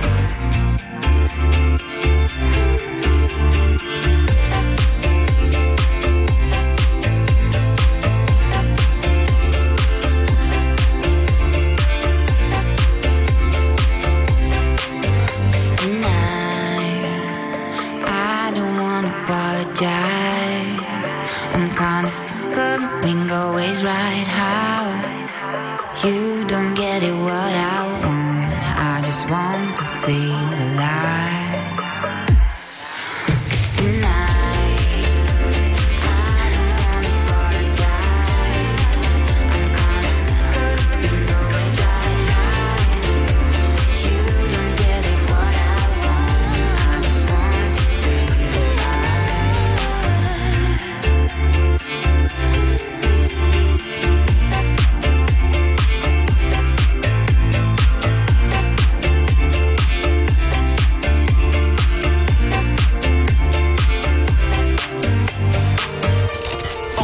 Cause tonight I don't wanna apologize. I'm kinda sick of being always right. How you don't get it what I want. I just want to feel alive. 'Cause tonight I don't wanna apologize. I'm kinda sick of being always right. How you don't get it what I want. I just want to feel alive.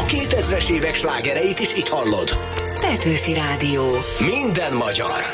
kétezres évek slágereit is itt hallod. Petőfi Rádió. Minden magyar.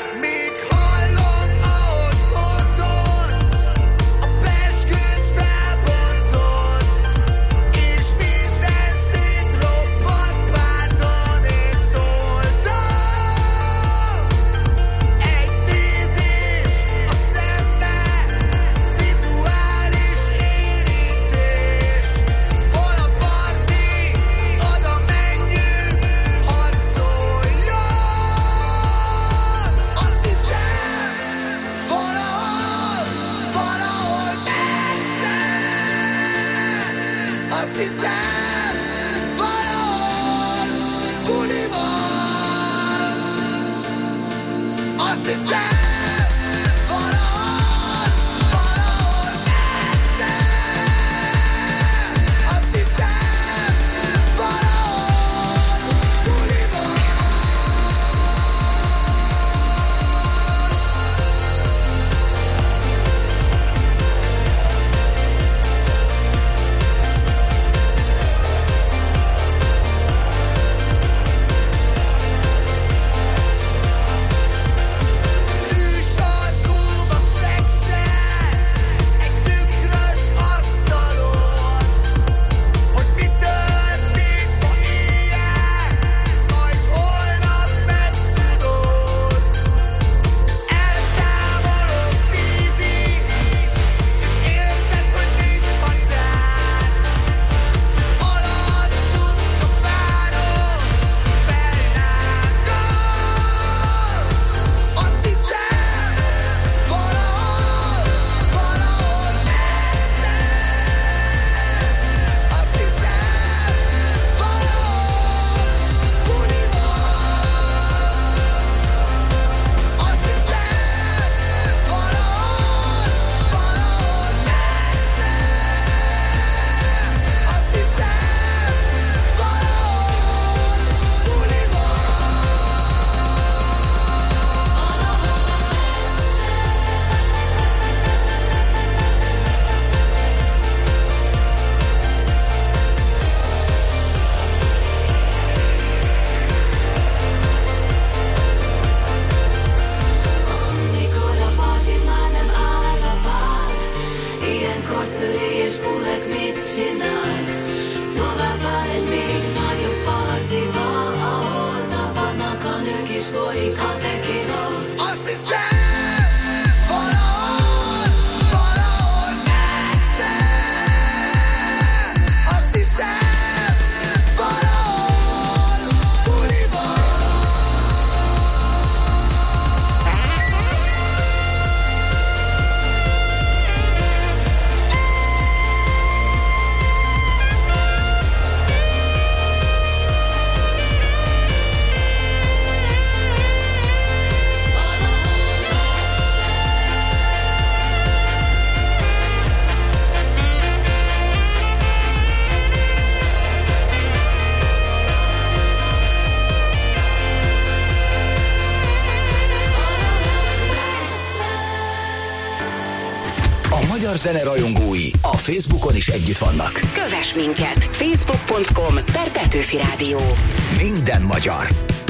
Magyar zene rajongói a Facebookon is együtt vannak. Kövess minket! facebook pont com per Petőfi Rádió. Minden magyar.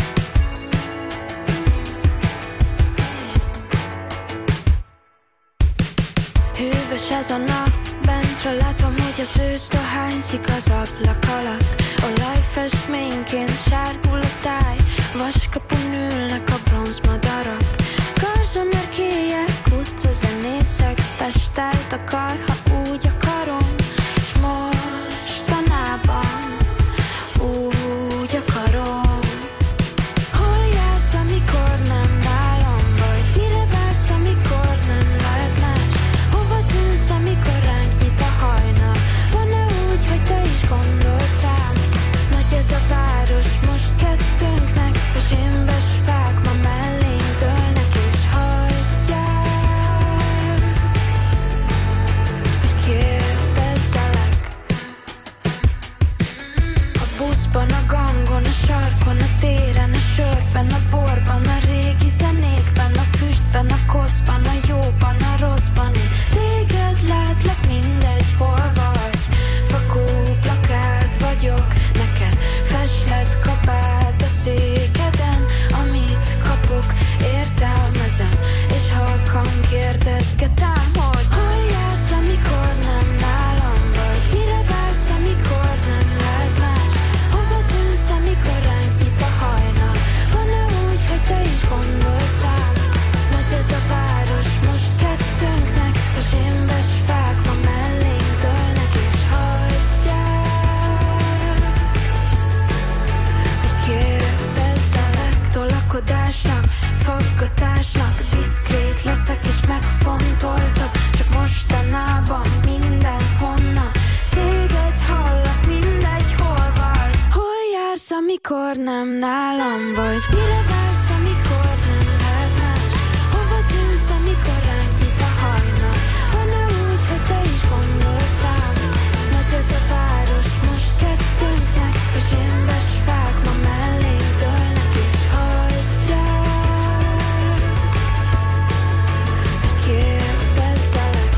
Hűvös ez a nap, bentről látom, hogy az ősz dohányzik az ablak alatt. Olajfestményként sárgul a táj, vaskapun ülnek a bronzmadarak. Garzonörkélyek, utcazenészek, Pestel takar, ha úgy akarom, s mostanában úgy akarom. Hol jársz, amikor nem nálam vagy? Mire vársz, amikor nem lehet más? Hova tűnsz, amikor ránk nyit a hajnal? Van-e úgy, hogy te is gondolsz rám? Nagy ez a város most kettőnknek, a zsémbes fák ma mellénk dőlnek, és hagyják, hogy kérdezzelek. A buszban, a gangon, a sarkon, a téren, a sörben, a borban, a régi zenékben, a füstben, a koszban, a jóban, a rosszban. Én téged látlak, mindegy, hol vagy. Fakó plakát vagyok neked, amikor nem nálam vagy? Mire vársz, amikor nem lehet más? Hova tűnsz, amikor ránk nyit a hajnal? Van-e úgy, hogy te is gondolsz rám? Nagy ez a város most kettőnknek, és émbes fák ma mellénk dőlnek, és hagyjál, hogy kérdezzelek.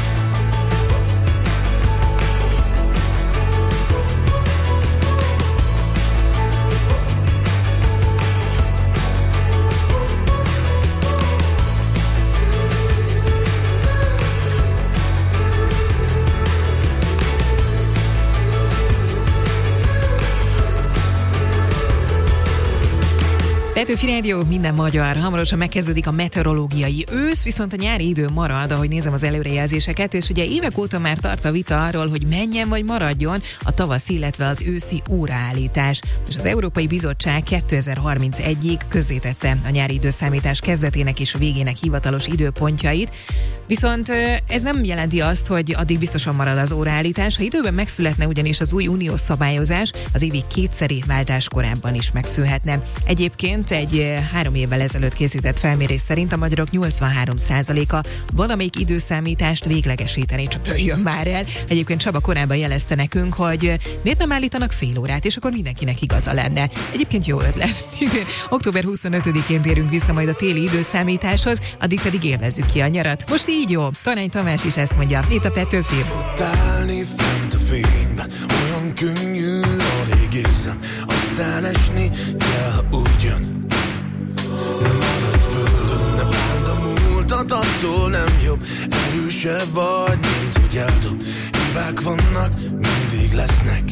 Petőfi Rádió, minden magyar. Hamarosan megkezdődik a meteorológiai ősz, viszont a nyári idő marad, ahogy nézem az előrejelzéseket, és ugye évek óta már tart a vita arról, hogy menjen vagy maradjon a tavasz, illetve az őszi óraállítás. És az Európai Bizottság kétezer-harmincegyig közzétette a nyári időszámítás kezdetének és végének hivatalos időpontjait. Viszont ez nem jelenti azt, hogy addig biztosan marad az óraállítás. Ha időben megszületne ugyanis az új uniós szabályozás, az évi kétszeri váltás korábban is megszűnhetne. Egyébként egy három évvel ezelőtt készített felmérés szerint a magyarok nyolcvanhárom százaléka valamelyik időszámítást véglegesíteni, csak jöjjön már el. Egyébként Csaba korábban jelezte nekünk, hogy miért nem állítanak fél órát, és akkor mindenkinek igaza lenne. Egyébként jó ötlet. október huszonötödikén térünk vissza majd a téli időszámításhoz, addig pedig élvezzük ki a nyarat. Most így jó. Tanány Tamás is ezt mondja. Itt a Petőfi. Ott állni fent a fényben, olyan könnyű, alig érzem, aztán esni kell ugyan. Nem marad földön, nem bánd a múltat, attól nem jobb. Erősebb vagy, mint hogy eldob. Hibák vannak, mindig lesznek.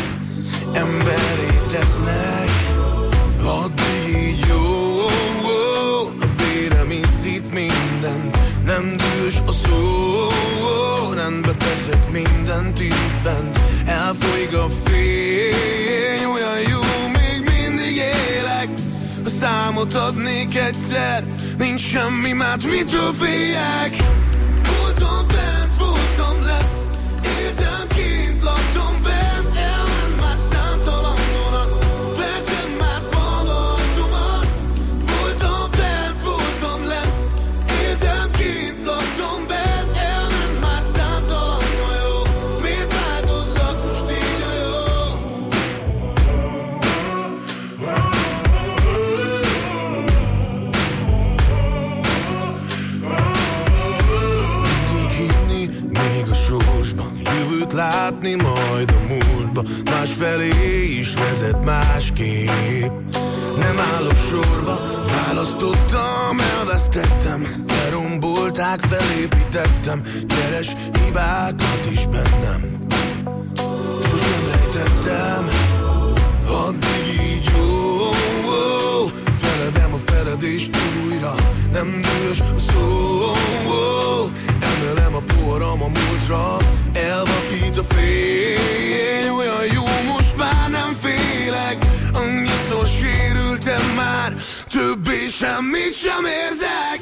Emberé tesznek, addig így jó. A vérem iszít mindent, nem dühös a szó. Rendbe teszek mindent itt bent, elfolyik a fény. Olyan jó, még mindig élek. Ha számot adnék egyszer, nincs semmi más, mitől féljek. Voltam fent, voltam lent, éltem kint, laktam bent. Elment már számtalan vonat, vertem már falba arcomat. Voltam fent, voltam lent, éltem kint, laktam bent. Elment már számtalan hajó, miért változzak most így a jó? Még a sorsban, jövőt látni majd a múltba. Másfelé is vezet másképp. Nem állok sorba, választottam, elvesztettem. Lerombolták, felépítettem. Keres hibákat is bennem, sosem rejtettem. Addig így jó. Feledem a feledést újra, nem dühös a szó. Emelem a poharam a múltra, elvakít a fény. Olyan jó, most már nem félek. Annyiszor sérültem már, többé semmit sem érzek.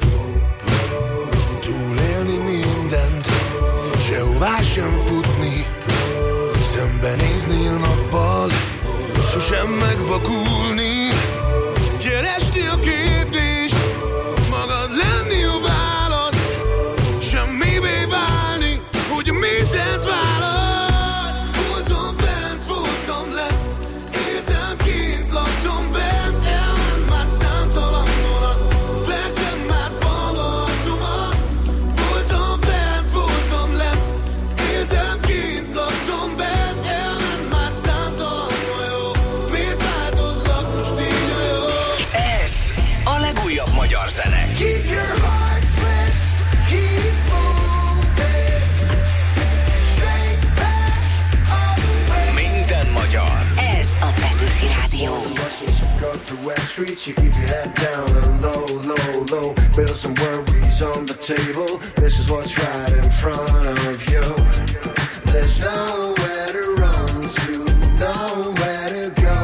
Túlélni mindent, sehová sem futni, szembenézni a nappal, sosem megvakulni. Keresni a kérdést, magad lenni a válasz, semmivé válni, hogy mit tett válasz. Voltam fent, voltam lent, éltem kint, laktam bent. Elment már számtalan vonat, vertem már falba arcomat. Voltam fent, voltam lent, éltem kint, laktam bent. Elment már számtalan hajó, miért változzak most így a jó? Ez a legújabb magyar zene. Keep your hearts lit, keep moving, straight back all the way. Minden magyar. Ez a Petőfi Rádió. Go through wet streets, you keep your head down and low, low, low. Build some worries on the table. This is what's right in front of you. There's nowhere to run to, nowhere to go.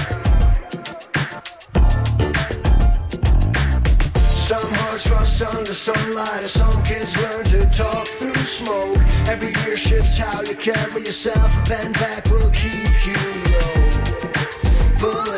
Some hearts rust under sunlight, and some kids learn to talk through smoke. Every year shifts how you carry yourself, a bend back will keep you low. Pull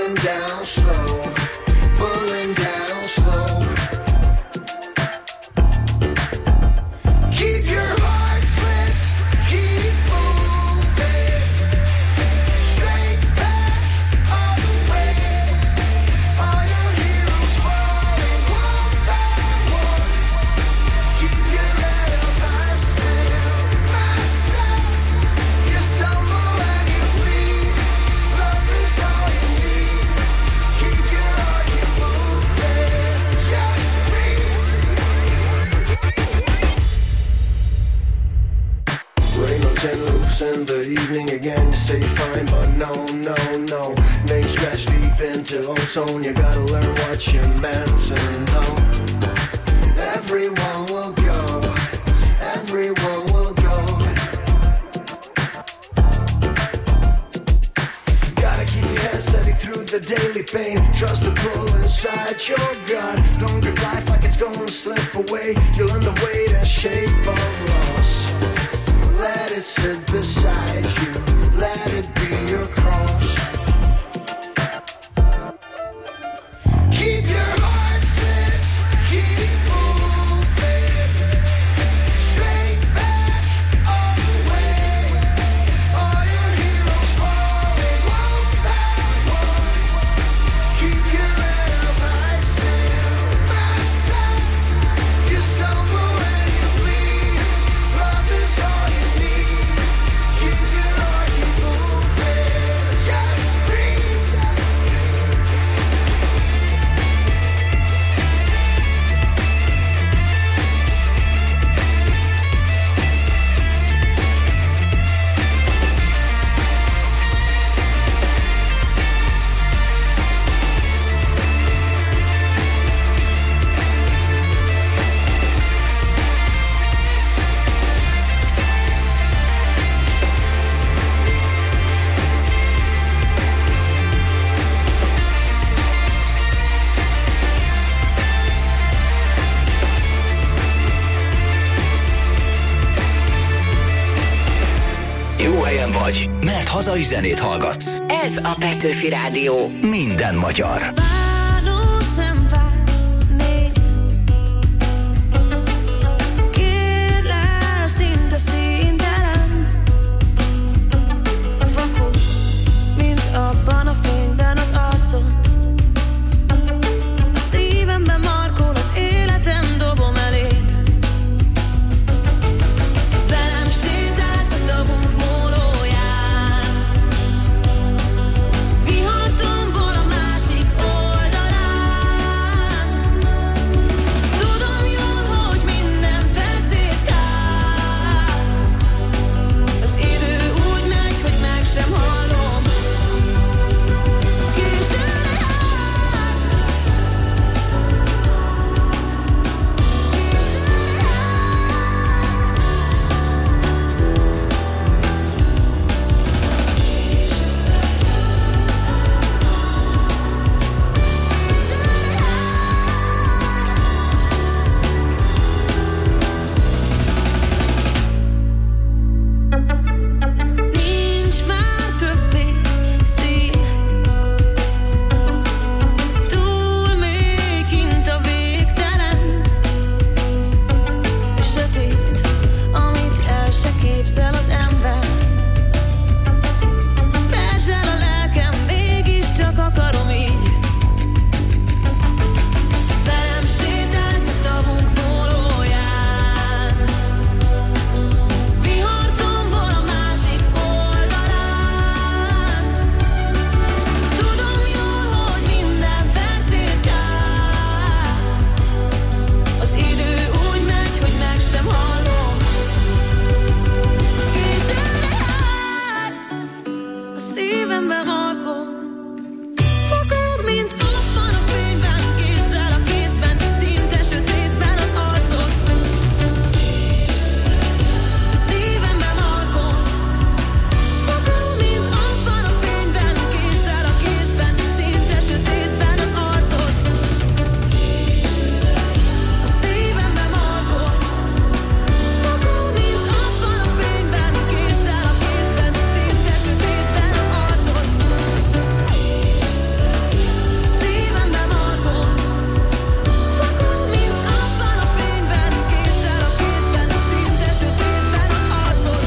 scratch deep into old tone. You gotta learn what you're meant to know. Everyone will go, everyone will go. Gotta keep your head steady through the daily pain. Trust the pull inside your gut. Don't grip life like it's gonna slip away. You'll learn the weight and shape of loss. Let it sit beside you, let it be your cross. Keep your heart set, keep moving, straight back all the way. All your heroes falling one by one. Keep your head up high, still my son. You stumble when you bleed. Love is all you need. Keep your heart, keep moving. Just breathe. Jó helyen vagy, mert hazai zenét hallgatsz. Ez a Petőfi Rádió. Minden magyar. Bánó szempár néz, kérlel szinte színtelen. Fakog, mint abban a fényben az arcod. A szívemben markol, az életem dobom eléd. Velem sétálsz a tavunk mólóján, vihartombol a másik oldalán. Tudom jól, hogy minden percét kár. Az idő úgy megy, hogy meg sem hallom. Későre jár. Nincs már többé szín, túl mély kint a végtelen. Sötét, amit el se képzel az ember. Perzsel a lelkem, mégiscsak akarom így. Velem sétálsz a tavunk mólóján, vihartombol a másik oldalán. Tudom jól, hogy minden percét kár. Az idő úgy megy, hogy meg sem hallom. Későre jár. A szívemben markol, fakog, mint abban a fényben. Kézzel a kézben, szinte sötétben az arcod. A szívemben markol, fakog, mint abban a fényben. Kézzel a kézben, szinte sötétben az arcod. A szívemben markol, fakog, mint abban a fényben. Kézzel a kézben, szinte sötétben az arcod. Szívemben markol, fakog, mint abban a fényben. Kézzel a kézben, szinte sötétben az arcod.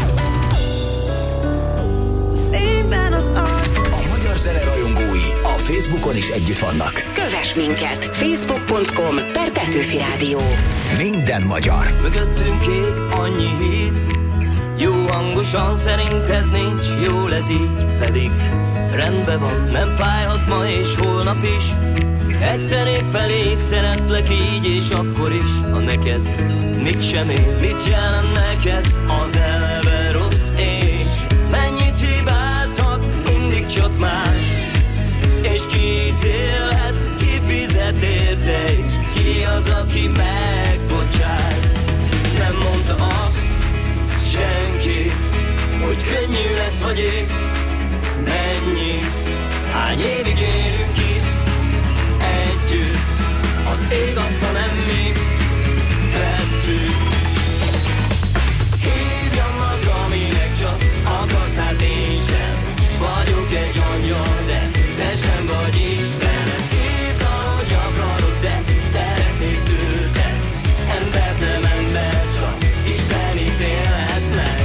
Fényben az arcod. A magyar zene rajongói a Facebookon is együtt vannak. Kövess minket! facebook pont com per Petőfi Rádió. Minden magyar. Mögöttünk ég annyi híd, jó hangosan szerinted nincs, jól ez így, pedig rendben van, nem fájhat ma és holnap is. Egyszer épp elég, szeretlek így és akkor is. A neked mit sem ér, mit jelent neked az eleve rossz és mennyit hibázhat, mindig csak más. És ki ítélhet, ki fizet érte, és ki az, aki megbocsát. Nem mondta azt senki, hogy könnyű lesz vagy ég. Mennyi, hány évig élünk itt együtt, az ég adta, nem mi vettük. Hívjanak, aminek csak akarsz, hát én sem vagyok egy angyal, de te sem vagy Isten. Ezt hívd, ahogy akarod, de szeretni szültek. Embert nem ember, csak Isten ítélhet meg.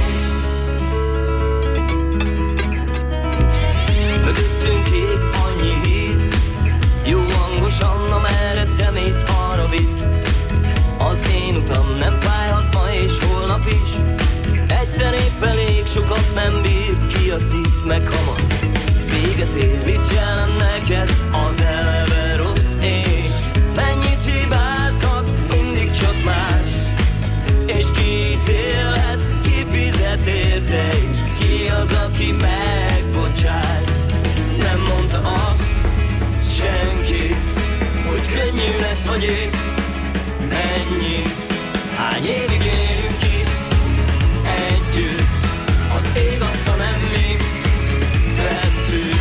Mögöttünk ég annyi híd, jó hangosan, amerre te mész, arra visz. Az én utam nem fájhat ma és holnap is. Egyszer épp elég, sokat nem bír ki a szív, meg hamar véget ér. Mit jelent neked az eleve rossz és mennyit hibázhat, mindig csak más. És ki ítélhet, ki fizet érte, és ki az, aki megbocsát. Nem mondta azt senki, hogy könnyű lesz vagy ég. Mennyi, hány évig élünk itt együtt, az ég adta, nem mi vettük.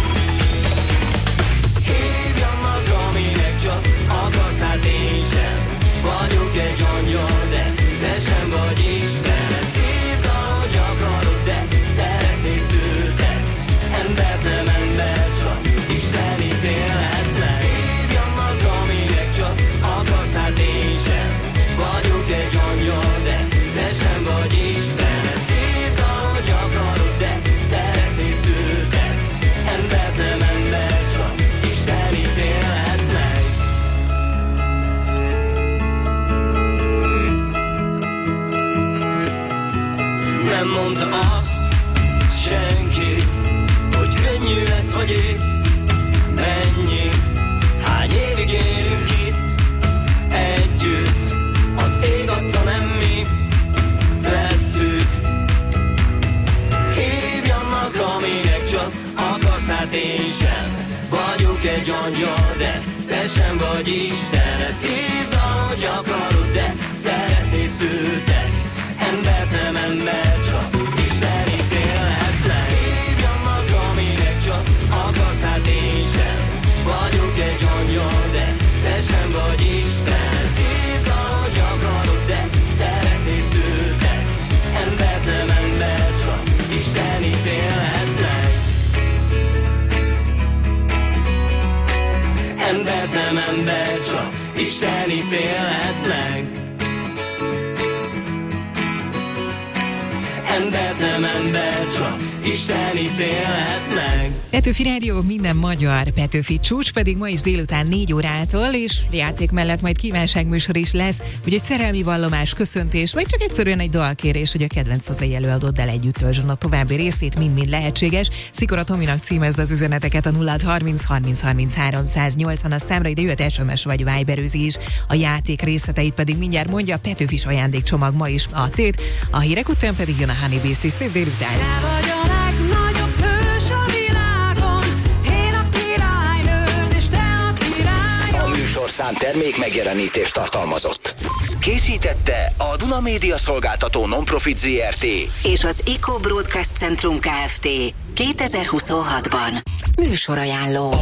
Hívjanak, aminek csak akarsz, hát én sem vagyok egy angyal, de te sem vagy Isten. Ezt hívd, ahogy akarod, de szeretni szültek. Embert nem ember, csak Isten ítélhet meg. Hívjanak, aminek csak akarsz, hát én sem vagyok egy angyal, de te sem vagy Isten. Ezt hívd, ahogy akarod, de szeretni szültek. Embert nem ember, csak Isten ítélhet meg. Nem mondta azt senki, hogy könnyű lesz vagy ég. Mennyi, hány évig élünk itt együtt, az ég adta, nem mi vettük. Hívjanak, aminek csak akarsz, hát én sem vagyok egy angyal, de te sem vagy Isten. Ezt hívd, ahogy akarod, de szeretni szültek. Embert nem ember, csak Isten ítélhet meg. Hívjanak, aminek csak akarsz, hát én sem vagyok egy angyal, de te sem vagy Isten. Ezt hívd, ahogy akarod, de szeretni szültek. Embert nem ember, csak Isten ítélhet meg. Embert nem ember, csak Isten ítélhet meg. Embert nem ember, csak Isten ítélhet meg. Petőfi Rádió, minden magyar Petőfi csúcs, pedig ma is délután négy órától, és játék mellett majd kívánságműsor is lesz, úgyhogy szerelmi vallomás, köszöntés, vagy csak egyszerűen egy dalkérés, hogy a kedvenc hazai előadóddal együtt töltsön a további részét, mind-mind lehetséges. Szikora Tominak címezd az üzeneteket a nulla harminc harminc harminchárom száznyolcvan a számra, ide jöhet es em es vagy Viberőzi is. A játék részleteit pedig mindjárt mondja, Petőfis ajándékcsomag ma is a tét, a hírek után pedig jön a Honey Beastie. Szép délután! Műsorszám termék megjelenítést tartalmazott. Készítette a Duna Média Szolgáltató Non-Profit zé er té és az Eco Broadcast Centrum Kft. kétezer-huszonhatban. Műsorajánló.